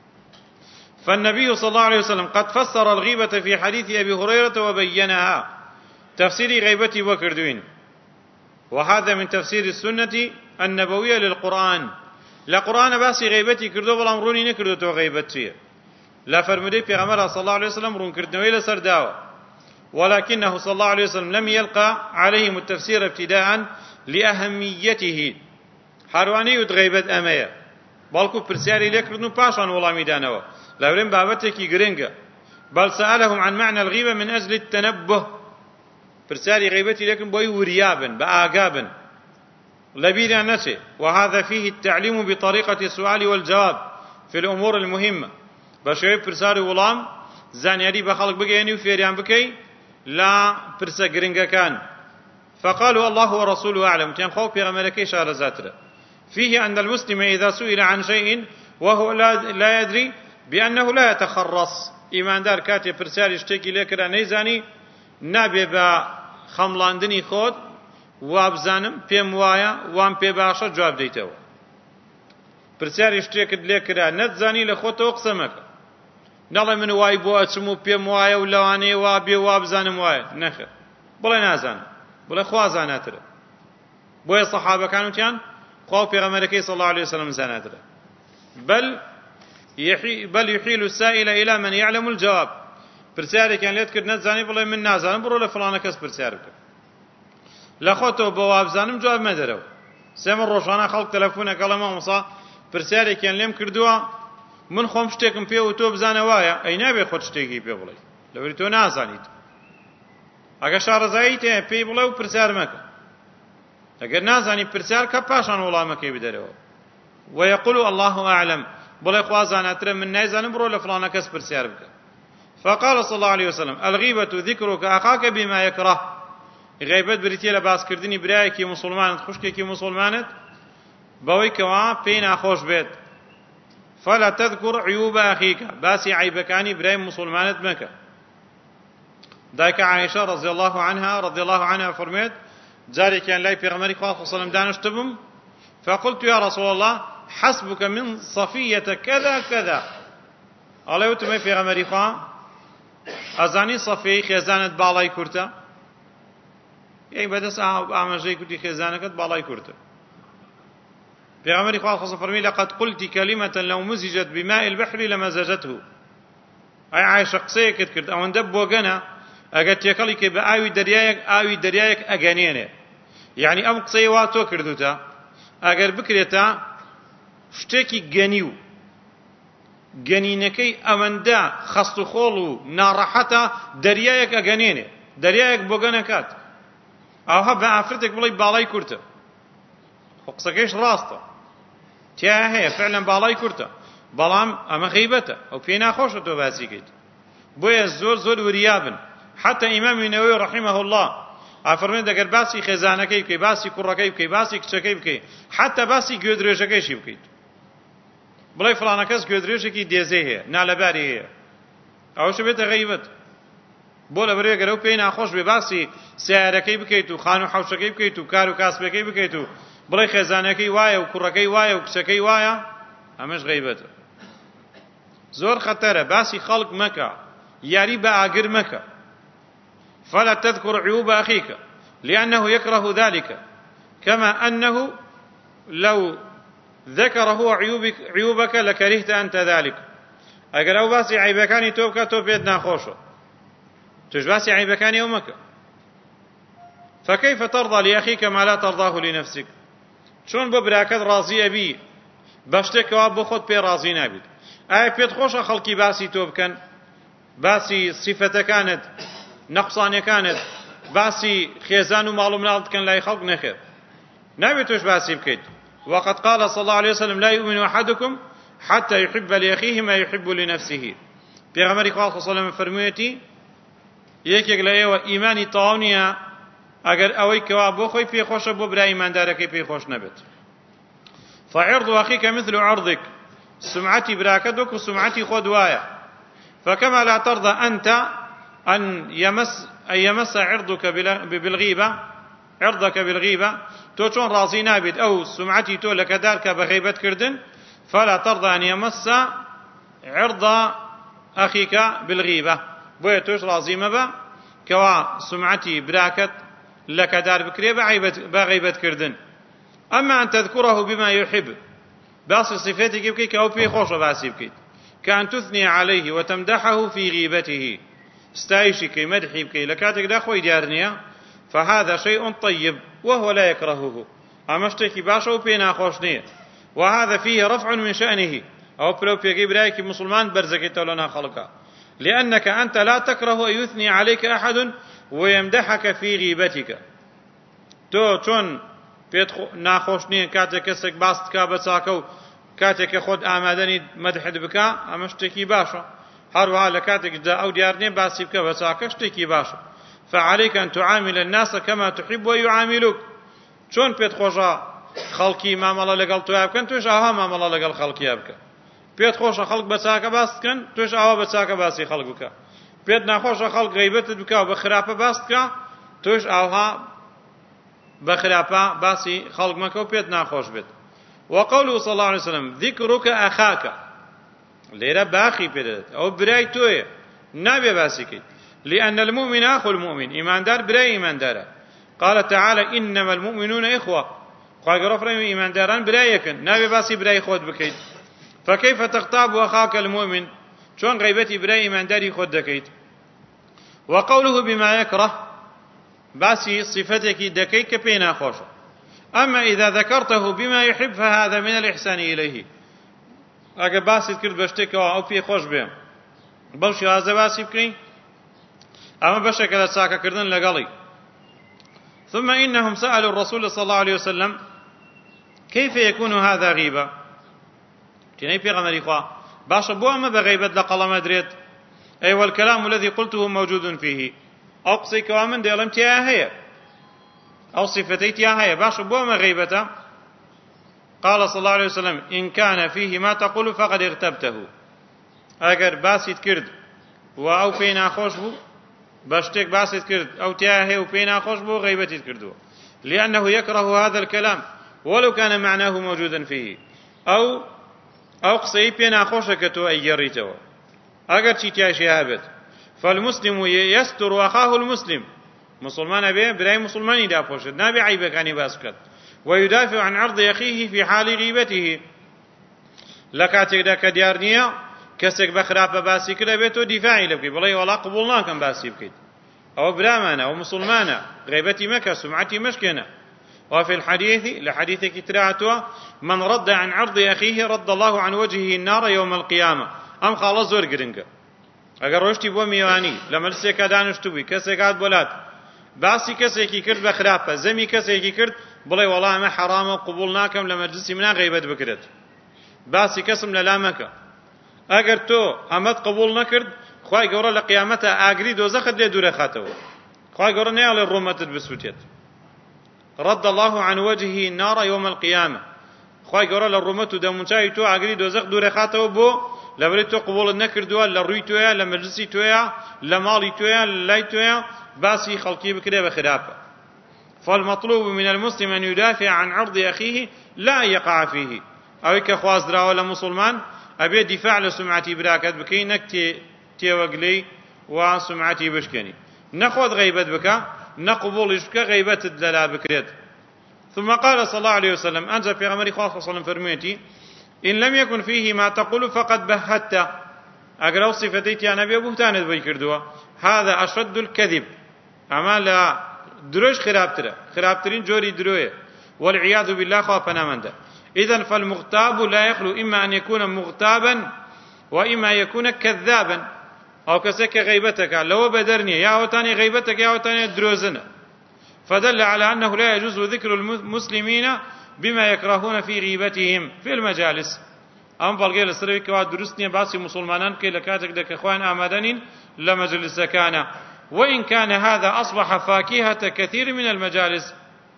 فالنبي صلى الله عليه وسلم قد فسر الغيبة في حديث أبي هريرة وبينها، تفسير غيبتي وكردوين، وهذا من تفسير السنة النبوية للقرآن. لقرآن باسي غيبتي كردو بلا مروني نكردو تو غيبتي لا فرمودي پیغمبر صلى الله عليه وسلم رون كردنوي لسر داوة، ولكنه صلى الله عليه وسلم لم يلقى عليهم التفسير ابتداء لأهميته، هرواني يد غيبت أمية بالكو برسياري لكردنو باشان وڵامی دانەوە لەورێن بابەتێکی گرنگە. بل سألهم عن معنى الغيبة من أجل التنبه، برسياري غيبتي لكن بوي وريابن بآقابن لبيرا نسي. وهذا فيه التعليم بطريقة السؤال والجواب في الأمور المهمة، بشوي برساري وڵام زانياري بخلق بقيني وفيريان بكي لا برسا قرنقا كان. فقالوا الله ورسوله أعلم، تين خوف بغمالكي شهر زاتره. فيه أن المسلم إذا سئل عن شيء وهو لا يدري بأنه لا يتخرص، إيمان دار كاتي برساري اشتكي لكرا نيزاني نابي با خملاندني خود وابزانم پێم وایە وام پێ باشە جواب دەیتەوە. پرسیاری شتێکت لێ کرا نەتزانی لە خۆتەوە قسە مەکە، نەڵێ من وای بۆ ئەچم و پێم وایە و لەوانەیە وا بێ وا بزانم وایە، نەخێر، بڵێ نازانم، بڵێ خوا زاناترە. بۆیە سەحابەکان وتیان خوا و پێغەمبەرەکەی صلی الله عليه وسلم زاناترە. بل بل يحيل السائل إلى من يعلم الجواب، پرسیارێکیان لێت کرد نەتزانی بڵێ من نازانم، بڕۆ لە فڵانە کەس پرسیار بکە، لە خۆتەوە بە وابزانم جواب مەدەرەوە. سێمە ڕۆژانە خەڵک تەلەفۆنە کەڵە مامۆسا پرسیارێکیان لێم کردووە، من خۆم شتێکم پێ و تۆ بزانە وایە، ئەی نابێ خۆت شتێکی پێ بڵێ لەوەری تۆ نازانیت. ئەگەر شارەزاییت هەیە پێی بڵێ و پرسیار مەکە، ئەگەر نازانی پرسیار کە پاشان وەڵامەکەی بدەرەوە. ويقول الله أعلم، بڵێ خوا زاناترە من نایزانم، بڕۆ لە فڵانە کەس پرسیار بکە. فقال صلى الله عليه وسلم الغيبة ذكرك أخاك بما يكره، غیبەت بریتە لە باسکردنی برایەکی مسلمانت، خوشکێکی مسلمانت بەوەی کەوا پێی ناخۆش بێت. فلا تذكر عيوب أخيك، باسی عیبەکانی برای مسلمانت مەکە. دایکە عایشە رضی الله عنها رضی الله عنها فەرمێت جارێکیان لای پێغەمبەری خوا صلی الله عليه وسلم دانیشتبووم، فقلت يا رسول الله حسبك من صفية كذا كذا، ئەڵێ وتمەی پێغەمبەری خوا ئەزانی صەفیەی خێزانت باڵای کورتە؟ یەک بەدەست ئاماژەی کوردی خێزانەکەت باڵای کورتە. پێغەمبەری خوا خۆسە فەرمی لقد قلت كلمة لو مزجت بماء البحر لمزجته، ئەی عایشە قسەیەکت کرد ئەوەندە بۆگەنە ئەگەر تێکەڵی کە بە ئاوی دەریایەک ئاوی دەریایەک ئەگەنێنێ، یعنی ئەم قسەی وا تۆ کردوتە ئەگەر بکرێتە شتێکی گەنی و گەنینەکەی ئەوەندە خەست و خۆڵ و ناڕەحەتە دەریایەک ئەگەنێنێ، دەریایەک بۆگەنەکات، ئەوها بە ئافرەتێک بڵێ باڵای کورتە، خۆ قسەکەیش ڕاستە، تیا هەیە فعلەن باڵای کورتە، بەڵام ئەمە غیبەتە، ئەو پێی ناخۆشە تۆ باسیکەیت. بۆیە زۆر زۆر وریابن. حتى ئیمامی نەوەوی ڕەحیمەه الله ئافەرمێت ئەگەر باسی خێزانەکەی بکەی، باسی کوڕەکەی بکەی، باسی کچەکەی بکەی، حتى باسی گوێدرێژەکەیشی بکەیت، بڵێ فڵانە کەس گوێدرێژێکی دێزەی هەیە، نالەباری هەیە، ئەوەش بێتە غیبەت. بۆ لەبەرەوەی گەرەو پێی ناخۆش بێ باسی سیارەکەی بکەیت و خان و حەوشەکەی بکەیت و کار و کاسبەکەی بکەیت و بڵێ خێزانەکەی وایە و کوڕەکەی وایە و کچەکەی وایە، ئەمەش غیبەتە. زۆر خەتەرە، باسی خەڵک مەکە، یاری بە ئاگر مەکە. فلا تذكر عيوب أخيك لأنه يكره ذلك كما أنه لو ذكر هو عيوبك, عيوبك لكرهت أنت ذلك. أجر أو باسي عيبكاني توبك توبيد ناخوشه تش باسي عيبكاني يومك، فكيف ترضى لأخيك ما لا ترضاه لنفسك؟ شون ببراكت راضي بي باشتك وابو خود بي راضي نابد. أي بيت خوش خلقي باسي توبكن، باسي صفة كانت نقصان كانت، باسي خيزان ومعلوم منالت كان لا يخلق نخير نابد توش باسي بكيت. وقد قال صلى الله عليه وسلم لا يؤمن أحدكم حتى يحب لأخيه ما يحب لنفسه. پیغمبر اخوال صلى الله عليه وسلم فرمويتي یەکێک لە ئێوە ئیمانی تەواو نییە ئەگەر ئەوەی کەوا بۆ خۆی پێی خۆشە بۆ برای ئیماندارەکەی پێی خۆش نەبێت. فعرض أخيك مثل عرضك، سمعتي براكت وكو سمعتي خود وايا. فكما لا ترضى أنت أن يمس أن يمس عرضك بالغيبة عرضك بالغيبة، تو چون راضي نابد أو سمعتي تو لك دارك بغيبة كردن، فلا ترضى أن يمس عرض أخيك بالغيبة، بويا توش راضي مبا كوا سمعتي براكت لك دار بكري بغيبة كردن. أما أن تذكره بما يحب، باصي صفاتك بكيك أو بي خوش باسي بكيت، كأن تثني عليه وتمدحه في غيبته، استايشك مدحي بكي لكاتك داخوي ديارنيا، فهذا شيء طيب وهو لا يكرهه، أمشتكي باشا وبينا خوشنية، وهذا فيه رفع من شأنه، أو بلو بيجي برايك مسلمان برزكي تولنا خلقا، لأنك أنت لا تكره أن يثني عليك أحد ويمدحك في غيبتك. تو چون پێت ناخۆش نییە کاتێک کەسێک باست بکا بە چاکە و کاتێککە خۆت ئامادەنی مەدحت بکە، ئەمە شتێکی باشە. هەروەها لە کاتێکدا ئەو دیارنێ باسی بکە بە چاکە شتێکی باشە. فعليك أن تعامل الناس كما تحب ويعاملوك. چۆن پێت خۆشە خەڵکی مامەڵە لەگەڵ تۆیا بکەن، توش ئاوا مامەڵە لەگەڵ خەڵکییا بکە. پێت خۆشە خەڵک بە چاکە باس بکەن، توش ئاوا بە چاکە باسی خەڵک بکە. پێت ناخۆشە خەڵک غیبەتت بکە و بە خراپە باس بکە، توش ئاوا بخرافة باسي خلق مكو بيت ناخوش بيت. وقوله صلى الله عليه وسلم ذكرك أخاك، ليرا باخي بيت أو براي توي نابي باسكي، لأن المؤمن أخو المؤمن، إيمان دار براي إيمان دار. قال تعالى إنما المؤمنون إخوة، قال رفرم إيمان داران براي يكن نابي باسي براي خود بكيت. فكيف تغتاب أخاك المؤمن؟ شون غيبتي براي إيمان داري خود دكيت. وقوله بما يكره باسي صفتك دكيك بينا خوش. أما إذا ذكرته بما يحب فهذا من الإحسان إليه. أجا باسي تكرد بشتك أو في خوش بهم بلشي هذا باسي بكري، أما بشكل ساكا كردن لقلي. ثم إنهم سألوا الرسول صلى الله عليه وسلم كيف يكون هذا غيبة؟ تنين في غمري خواه باشا بو أما بغيبة لقل مدريد، أي والكلام الذي قلته موجود فيه، أو قصي كوامن ديالم تيا هي أو صفتي تيا هي باش بو ما غيبته. قال صلى الله عليه وسلم إن كان فيه ما تقول فقد اغتبته. أجر باسيت كرد وأو فينا خوش بو باشتك باسيت كرد أو تيا هي وفينا خوش بو غيبتي كردو، لأنه يكره هذا الكلام ولو كان معناه موجودا فيه، أو أو قصي بينا خوشك تو أيريته أجر شي تيا شهابت. فالمسلم يستر أخاه المسلم، مسلمان به براي مسلماني دا پوشد نابي عيبكاني باسكت، ويدافع عن عرض أخيه في حال غيبته. لكاتك دا كديارنيا كسك بخرافة باسي كده بيتو دفاعي لبكي بلاي ولا قبولنا كان باسي بكيت، أو برامانا أو مسلمانا غيبتي مكة سمعتي مشكنة. وفي الحديث لحديث كتراعتوا من رد عن عرض أخيه رد الله عن وجهه النار يوم القيامة. أم خالص زور قرنقه اگر روشتی بو میوانی لمرسێکا دانیشتو بووی کەسێک هات بۆلات باسی کەسێکی کرد بە خراپە زەمی کەسێکی کرد بڵێ وەڵا ئەمە حەرامە قبول ناکەم لە مەجلیسی منە غیبەت بکرێت، باسی کەسم لەلا مەکە. ئەگەر تۆ ئەمەت قبول نەکرد خوای گەورە لە قیامەتە ئاگری دۆزەخت لێ دوورەخاتەوە، خوای گەورە نەیاڵێ ڕۆمەتت بسووتێت. رد الله عن وجهه النار يوم القيامة، خوای گەورە لە ڕۆمەت و دەمونچاوی تۆ ئاگری دۆزەخ دوورەخاتەوە بۆ لەبەرەوەی تۆ قبوڵت نەکردووە لە ڕووی تۆیە لە مەجلیسی تۆیە لە ماڵی تۆیە لە لای تۆیە باسی خەڵکی بکرێ بە خراپە. فالمطلوب من المسلم أن يدافع عن عرض أخيه لا يقع فيه. أو كخواز درا ولا مسلمان أبي دفاع لسمعتي براكت بكي نكتي تيوغلي وسمعتي بشكني نخوض غيبت بك نقبول بك غيبت الدلا بكريت. ثم قال صلى الله عليه وسلم أنزل في غمري خاصة صلى الله عليه وسلم فرميتي إن لم يكن فيه ما تقول فقد بهت أقرأ صفتيت يا نبي بهتان بيكردوا هذا أشد الكذب أما لا دروش خرابتر خرابترين جوري دروية والعياذ بالله خوفنا من ده. إذن فالمغتاب لا يخلو إما أن يكون مغتابا وإما يكون كذابا أو كسك غيبتك لو بدرني يا وتاني غيبتك يا وتاني دروزنا. فدل على أنه لا يجوز ذكر المسلمين بما يكرهون في غيبتهم في المجالس. أم بلغي لسروي كوا درستني باسي مسلمانان كي لكاتك دك إخوان آمدانين لمجلس كان وإن كان هذا أصبح فاكهة كثير من المجالس.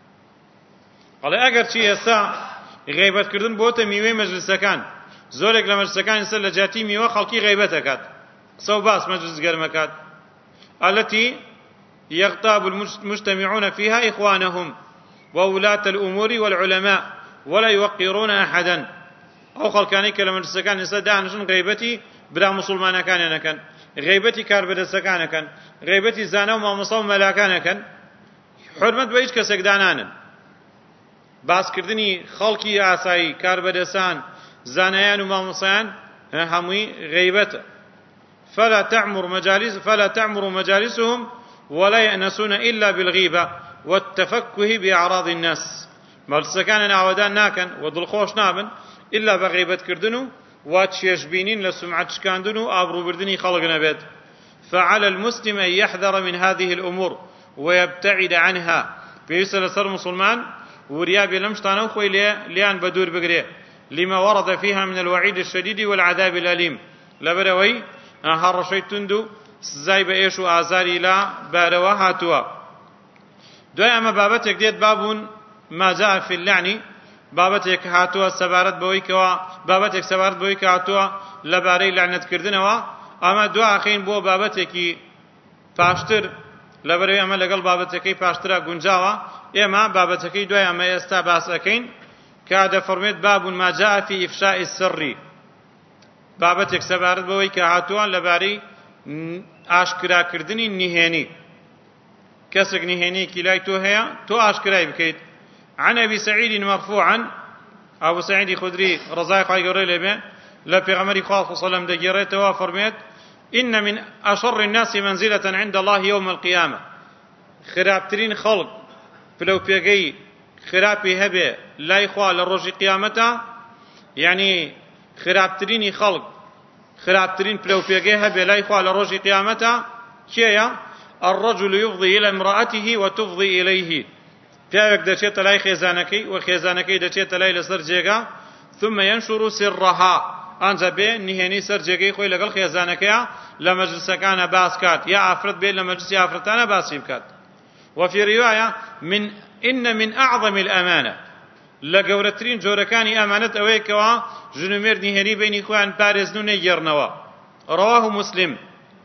قال أجر شيء الساعة غيبت كردن بوته ميوه مجلس كان زورك لمجلس كان إنسان لجاتي ميوه خلقي غيبتك سو باس مجلس قرمكات التي يغتاب المجتمعون فيها إخوانهم وولاة الأمور والعلماء ولا يوقرون أحدا. أو خلقاني كلمة السكان إنسان دعنشن غيبتي بلا مسلمان كان أنا كان غيبتي كار بدا سكان كان غيبتي زانا وما مصوم ملاكان كان حرمت بيش كسك دعنانا باس كردني خلقي آساي كار بدا سان زانيان وما مصيان هموي غيبته. فلا تعمر مجالس فلا تعمر مجالسهم ولا يأنسون إلا بالغيبة والتفكه بأعراض الناس. مالسكان عودان ناكن وضلخوش نابن إلا بغيبة كردنو واتشيش بينين لسمعة شكاندنو أبرو بردني خلق نبات. فعلى المسلم أن يحذر من هذه الأمور ويبتعد عنها. بيسأل سر مسلمان وريابي لمشتانو خوي ليان بدور بقريه لما ورد فيها من الوعيد الشديد والعذاب الأليم. لبروي هر شيطندو زي بإيشو آزاري لا باروا هاتوا. دوي أما بابتك ديت بابون ما جاء في اللعني بابتك هاتوا سبارت بويكوا بابتك سبارت بويكوا هاتوا لباري لعنت كردنوا. أما دعا خين بو بابتكي پاشتر لبروي أما لقل بابتكي پاشترا گنجاوا إما بابتكي دوي أما يستا باسكين كاد فرميت باب ما جاء في إفشاء السر بابتك سبارت بويكوا هاتوا لباري آشکرا کردنی نهێنی کەسێک نهێنیەکی لای تۆ هەیە تۆ ئاشکرای بکەیت. عن أبي سعيد مرفوعا أبو سعيد خدري رضاي خوای گەورەی لێ بێ لە پێغەمبەری خوا صلی الله عليه وسلم دەگێڕێتەوە فەرمێت إن من أشر الناس منزلة عند الله يوم القيامة خراپترین خەڵک پلەپێگەی خراپی هەبێ لای خوا لە ڕۆژی قیامەتە یعنی خراپترینی خەڵک خرابترين بلوبيغي هبه لا يخوى لروج قيامته كيا الرجل يفضي إلى امرأته وتفضي إليه پیاوێک دەچێتە لای خێزانەکەی و خێزانەکەی دەچێتە لای لەسەر جێگا ثم ينشر سرها ئەنجا بێ نهێنی سەر جێگەی خۆی لەگەڵ خێزانەکەیە لە مەجلسەکانە باس کات یا ئافرەت بێت لە مەجلسی ئافرەتانە باسی بکات. وفي رواية من إن من أعظم الأمانة لقورترين جوركاني أمانة أويكوا جنومير نهري بيني خوان بارزنون يرنوا. رواه مسلم.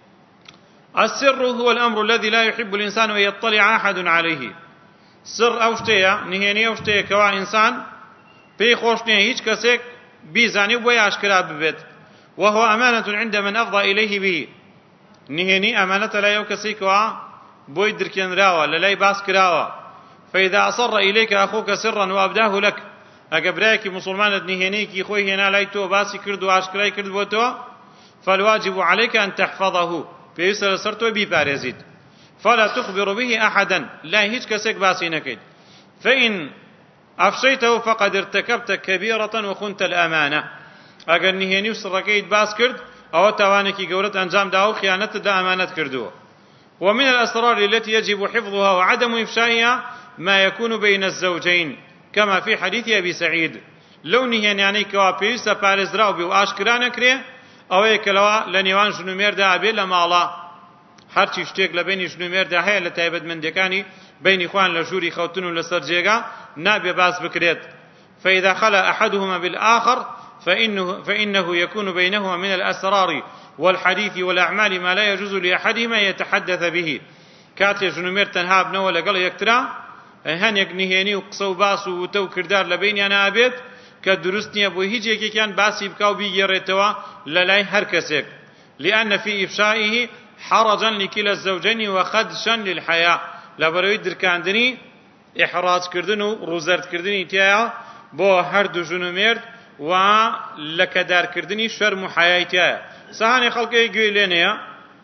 السر هو الأمر الذي لا يحب الإنسان أن يطلع أحد عليه. سر أوشتيا نهيني أوشتيا كوا إنسان في خوشني هيج كسيك بيزاني ويا أشكرا ببيت وهو أمانة عند من أفضى إليه به. نهيني أمانة لا يوكسيك وا بوي دركين راوا للاي باس كراوا. فإذا أصر إليك أخوك سرا وأبداه لك أقبراك مسلمان نهينيك خوي هنا لايتو باسي كرد وأشكراي كرد بوتو فالواجب عليك أن تحفظه فيسر سرتو ببارزيد فلا تخبر به أحدا لا هيج كسك باسي نكيد فإن أفشيته فقد ارتكبت كبيرة وخنت الأمانة. أقر نهيني وسركيد باس كرد أو توانكي قولت أنجام داو خيانة دا أمانة كردو. ومن الأسرار التي يجب حفظها وعدم إفشائها ما يكون بين الزوجين كما في حديث أبي سعيد لو نهيني يعني كوا بيسا بارزراو بي وآشكرا نكري أو يكلوا لنيوان جنومير دا أبي لما الله هرچی شتێک لە بینی ژنومێردا هەیە لە تایبەتمەندەکانی بینی خوان لە ژووری خەوتن و لەسەر جێگا نابێ باس بکرێت. فإذا خلا أحدهما بالآخر فإنه, فإنه يكون بينهما من الأسرار والحديث والأعمال ما لا يجوز لأحدهما يتحدث به. كاتي ژنومێر تەنها بنەوە لەگەڵ یەکترا هەنێک نهێنی و قسە و باس و وتە و کردار لە بینیان ئابێت کە دروست نییە بۆ هیچ یەکێکیان باسی بکا و بیگێڕێتەوە لە لای هەر کەسێک لأن في إفشائه حرجا لكلا الزوجين وخدشا للحياة لبروي دركاندني إحراج كردن وروزرت كردني تيا بو هر دو جنوميرد و لكدار كردني شرم حياة تيا سهاني خلقه يقول لنا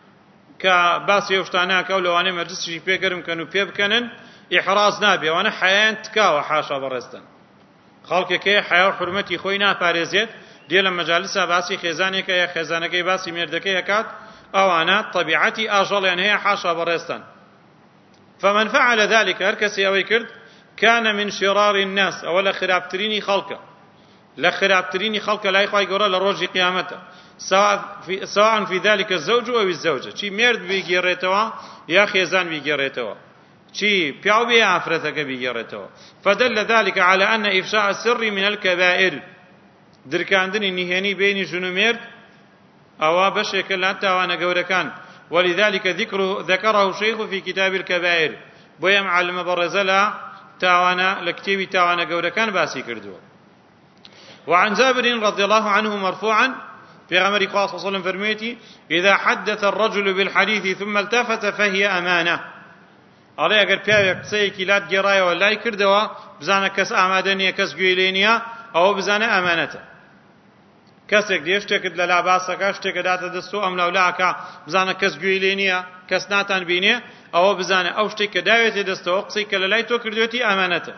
كباس يوشتانا كولواني مجلس شي بيكرم كانوا بيبكنن إحراج نابي وانا حياة تكاو حاشا برستن خلقه كي حياة وحرمتي خوينا باريزيت ديال مجالسها باسي خزانك يا خزانك باسي مردك يا كات او انا طبيعتي اجل يعني هي حاشا برستان فمن فعل ذلك هركسي او كرد كان من شرار الناس اولا خرابتريني خلقه لا خرابتريني خلقه لا يخوي غورا لروج قيامته سواء في سواء في ذلك الزوج او الزوجه شي مرد بيغيرتوا يا خزان بيغيرتوا شي بياو بي عفرتك بيغيرتوا فدل ذلك على ان افشاء السر من الكبائر دركاندني نهێنی بيني جنوميرد أو بشك لا تاوانا قوركان ولذلك ذكره ذكره الشيخ في كتاب الكبائر بويم علم برزلا تاوانا لكتيبي تاوانا قوركان باسي كردو وعن جابر رضي الله عنه مرفوعا في غمر قاص صلى الله عليه وسلم فرميتي إذا حدث الرجل بالحديث ثم التفت فهي أمانة عليه أقر بياوك سيكي لا تجرايا ولا يكردوا بزانا كس أعمادنيا كس قويلينيا أو بزانا أمانته کەسێک دێ شتێکت لە لاباسەکە شتێکە داتە دەست و ئەم لەولاکە بزانە کەس گوێی لێ نییە کەس ناتان بینێ ئەوە بزانە ئەو شتێک کە داوێتێ دەستەوە قسەی کە لە لای تۆ کردوێتی ئامانەتە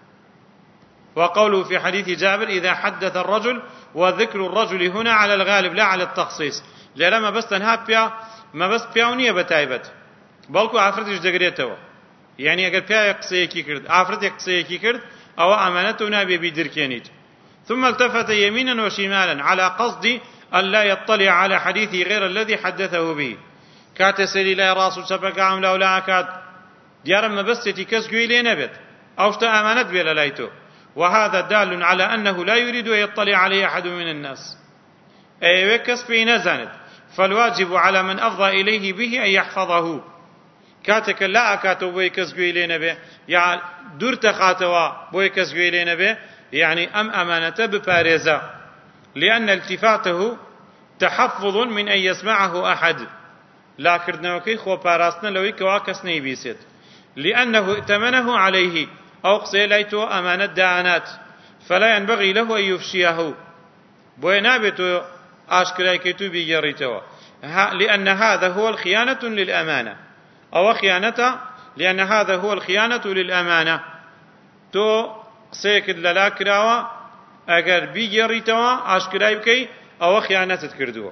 وقوله في حديث جابر إذا حدث الرجل وذكر الرجل هنا على الغالب لا على التخصيص لما بس تنها بيا ما بس بياونية بتايبت بلكو عفرتش دقريتوا يعني أقل بيا قسيكي كرد عفرتك قسيكي كرد أو أمانته نابي بيدركينيت ثم التفت يمينا وشمالا على قصد أن لا يطلع على حديثه غير الذي حدثه به كاتسري لا راس سبك عم لا ولا كات ديار ما بس تكسكوي لي نبت أو شتا أمانت بلا لايتو وهذا دال على أنه لا يريد أن يطلع عليه أحد من الناس أي وكس في نزند فالواجب على من أفضى إليه به أن يحفظه كاتك لا أكاتو بويكسكوي لي نبي يعني دور تخاتوا بويكسكوي لي نبي يعني أم أمانة ببارزة لأن التفاته تحفظ من أن يسمعه أحد لا كردنوكي خو باراسنا لوي كواكس نيبيسيت لأنه ائتمنه عليه أو قصيليته أمانة دعانات فلا ينبغي له أن يفشيه بوينابته أشكرايكتو بيجريته لأن هذا هو الخيانة للأمانة أو خيانة لأن هذا هو الخيانة للأمانة تو قسەیەکت لەلا کراوە ئەگەر بیگێڕیتەوە ئاشکرای بکەی ئەوە خیانەتت کردووە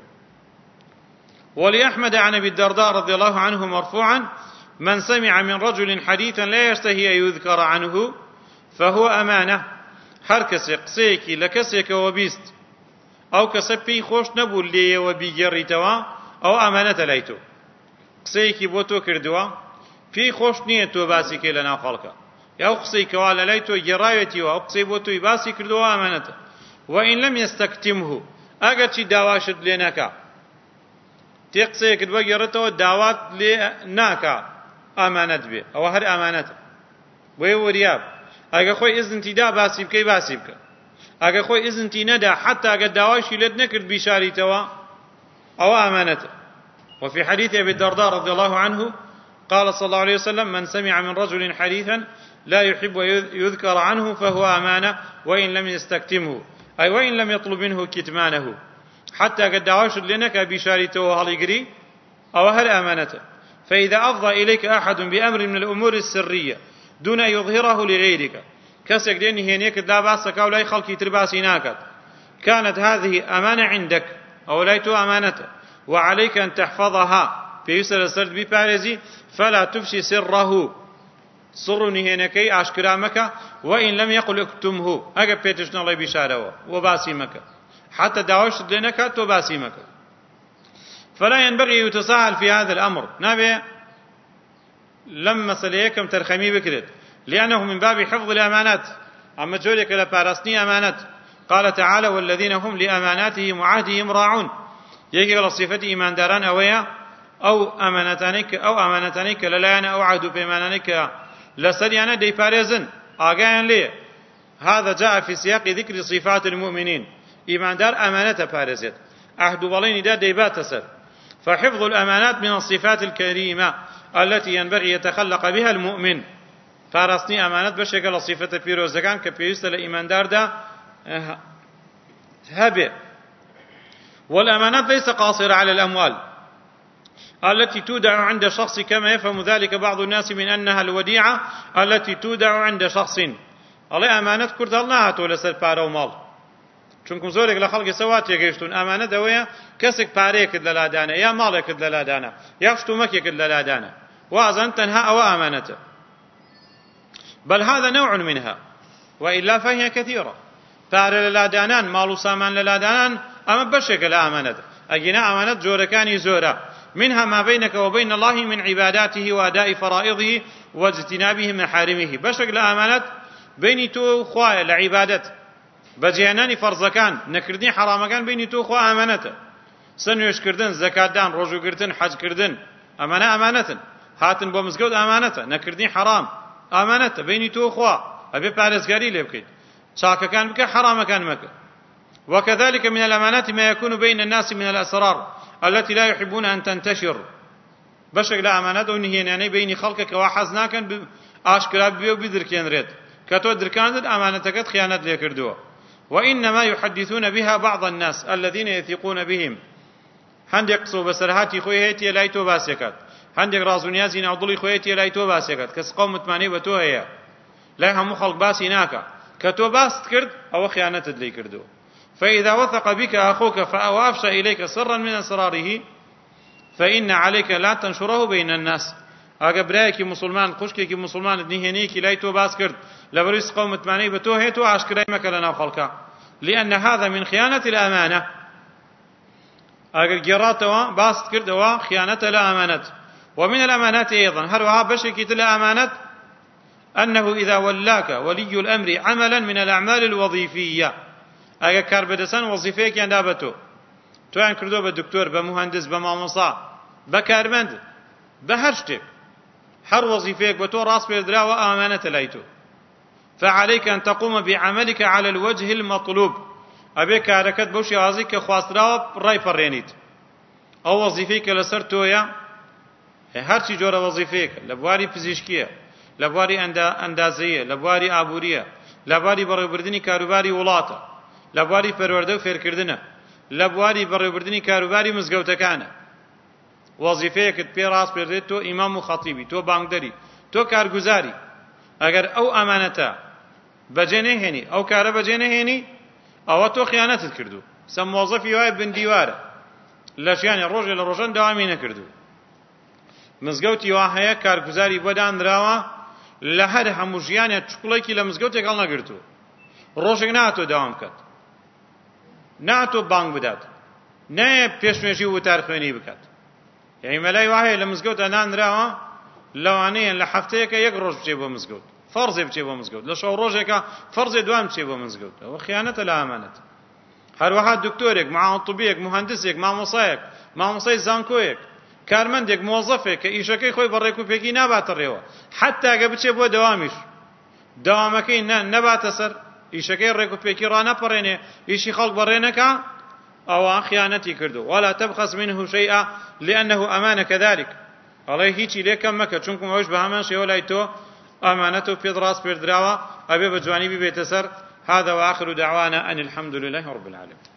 ولأحمد عن أبي الدرداء رضي الله عنه مرفوعا من سمع من رجل حديثا لا يشتهي أن يذكر عنه فهو أمانة هر کەسێ قسەیەکی لە کەسێکەوە بیست ئەو کەسە پێی خۆش نەبوو لێیەوە بیگێڕیتەوە ئەو ئامانەتە لای تۆ قسەیەکی بۆ تۆ کردووە پێی خۆش نییە تۆ باسی کەی لەناو خەڵکە يا قصي كوالا ليتو جرايتي وقصي بوتو يباسي كردوا امانته وان لم يستكتمه اجت داواشد لناكا تقصي كدوا جرتو داوات لناكا امانت به او هر امانته وي ورياب اگه خوي اذن تدا باسي بكي باسي بك اگه خوي اذن تي ندا حتى اگه داواشي لد نكرد بشاريتوا او امانته وفي حديث ابي الدرداء رضي الله عنه قال صلى الله عليه وسلم من سمع من رجل حديثا لا يحب يذكر عنه فهو أمانة وإن لم يستكتمه أي وإن لم يطلب منه كتمانه حتى قد دعوشد لنك بشارته وهاليقري أو هل أمانته فإذا أفضى إليك أحد بأمر من الأمور السرية دون أن يظهره لغيرك كسك ديني هنيك لا باسك أو لا يخلق ترباسي ناكت كانت هذه أمانة عندك أو ليتو أمانته وعليك أن تحفظها في يسر السرد ببارزي فلا تفشي سره سر نهينكي أشكرا مكة وإن لم يقل اكتمه أجب بيتشنا الله بشاره وباسي مكة حتى دعوش لنك وباسي مكة فلا ينبغي يتساهل في هذا الأمر نبي لما سليكم ترخمي بكرت لأنه من باب حفظ الأمانات أما جولك لبارسني أمانات قال تعالى والذين هم لأماناتهم وعهدهم راعون يجي على صفة إيمان داران أويا أو أمانتانك أو أمانتانك للانا أو عهد بإيمانانك لسريانا دي باريزن آقايان ليه هذا جاء في سياق ذكر صفات المؤمنين إيمان دار أمانة باريزت عهد بالين دا ديبات سر فحفظ الأمانات من الصفات الكريمة التي ينبغي يتخلق بها المؤمن فارستني أمانات بشكل صفة بيروزكان كبيرست لإيمان دار دا هبه والأمانات ليس قاصرة على الأموال التي تودع عند شخص كما يفهم ذلك بعض الناس من أنها الوديعة التي تودع عند شخص الله أمانات كرد الله تولى سر بارو مال چونکم زۆرێک لە خەڵکی سەوات تێگەیشتون ئەمانە دەوەیە کەسێک پارەیەکت لە لادانە یا ماڵێکت لە لادانە یا شتومەکێکت لە لادانە وازن تەنها ئەوە ئەمانەتە بل هذا نوع منها وإلا فهي كثيرة پارە لە لادانان ماڵ و سامان لە لادانان ئەمە بەشێکە لە ئەمانەت ئەگەنا ئەمانەت جۆرەکانی زۆرە منها ما بينك وبين الله من عباداته وأداء فرائضه واجتنابه محارمه بەشێک لە ئەمانەت بینی تۆ خوایە لە عیبادەت بەجێهێنانی فەرزەکان نەکردنی حرامەکان بینی تۆ خوا ئەمانەتە سەرنوێشکردن زەکاتدان ڕۆژوگرتن حەجکردن ئەمانە ئەمانەتن هاتن بۆ مزگەوت ئەمانەتە نەکردنی حرام ئەمانەتە بینی تۆ خوا ئەبێ پارێزگاری لێ بکەیت چاکەکان بکە حرامەکان مەکە وكذلك من الأمانات ما يكون بين الناس من الأسرار التي لا يحبون أن تنتشر بشك لا أمانات ونهيناني بين خلقك وحزناك أشكرا بيو بدركين ريت كتو دركاند أمانتك خيانة ليكردوه وإنما يحدثون بها بعض الناس الذين يثقون بهم هندق قصو بسرهاتي خويهتي لايتو باسيكات هندق رازونيازي نعضلي خويهتي لايتو باسيكات كس قوم متماني بتو هي لا هم خلق باسي ناكا كتو باست كرد أو خيانة ليكردوه فإذا وثق بك أخوك فأوافش إليك سرا من أسراره فإن عليك لا تنشره بين الناس أقبراك مسلمان خشكك مسلمان نهينيك لا يتوباس كرد لبريس قوم تماني بتوهيتو عشكرا مكلنا خلقا لأن هذا من خيانة الأمانة أقل جراتوا باس كرد وخيانة الأمانة ومن الأمانات أيضا هروها بشكت الأمانة أنه إذا ولاك ولي الأمر عملا من الأعمال الوظيفية اگه کار بدسن وظیفه که اندابتو تو ان کردو به دکتور به مهندس به ماموسا به کارمند به هر شتێک هر وظیفه که تو راس بردرا و امانه لایتو فعليك ان تقوم بعملك على الوجه المطلوب ابي کارکت بوشي ازی که خواسترا رای پرینیت او وظیفه که لسر تویا هر چی جوړه وظیفه لبواری پزیشکیه لبواری اندازیه لبواری ابوریه لبواری برابردنی کاروباری وڵاتە لبواری پەروەردە و فێرکردنە لبواری بەڕێوەبردنی کاروباری مزگەوتەکانە وەزیفەیەکت پێ ڕاست پێدرێت تۆ ئیمام و خەتیبی تۆ بانگدەری تۆ کارگوزاری ئەگەر ئەو ئەمانەتە بەجێ نەهێنی ئەو کارە بەجێ نەهێنی ئەوە تۆ خیانەتت کردو سە مۆزەفی وایە بندیوارە لە ژیانی ڕۆژێ لە ڕۆژان داوامی نەکردو مزگەوتی وا هەیە کارگوزاری بۆ دانراوە لە هەر هەموو ژیانێ چوقڵێکی لە مزگەوتێک هەڵ نەگرتووە ڕۆژێک ناتۆ داوام بکات ناتۆ بانگ بدات نایە پێشمێژی وتار خوێنی بکات یعنی مەلای وایە لە مزگەوتە نانراوە لەوانەیە لە هەفتەیەکە یەک ڕۆژ بچێ بۆ مزگەوت فەرزێ بچێ بۆ مزگەوت لە شەو ڕۆژێکە فەرزێ دوام بچێ بۆ مزگەوت ئەوە خیانەتە لە ئەمانەت هەروەها دکتۆرێک معاون طبیەک مهندسێک مامۆسایەک مامۆسای زانکۆیەک کارمەندێک مۆزەفێک کە ئیشەکەی خۆی بەڕێک و پێکی ناباتە ڕێوە حتا ئەگە بچێ بۆ دەوامیش دەوامەکەی نەباتە سەر ئیشەکەی ڕێک و پێکی ڕانەپەڕێنێ ئیشی خەڵک بەڕێنەکە ئەوە خیانەتی کردو ولا تبخس منه شيئا لأنه أمانة كذلك الله هیچی لێ کەم مەکە چونکە ئەوش بە هەمان شێوە لای تۆ ئەمانەت و پێت ڕاست پێدراوە ئەبێ بە جوانی ببێتە سەر هذا وآخر دعوانا أن الحمد لله رب العالمين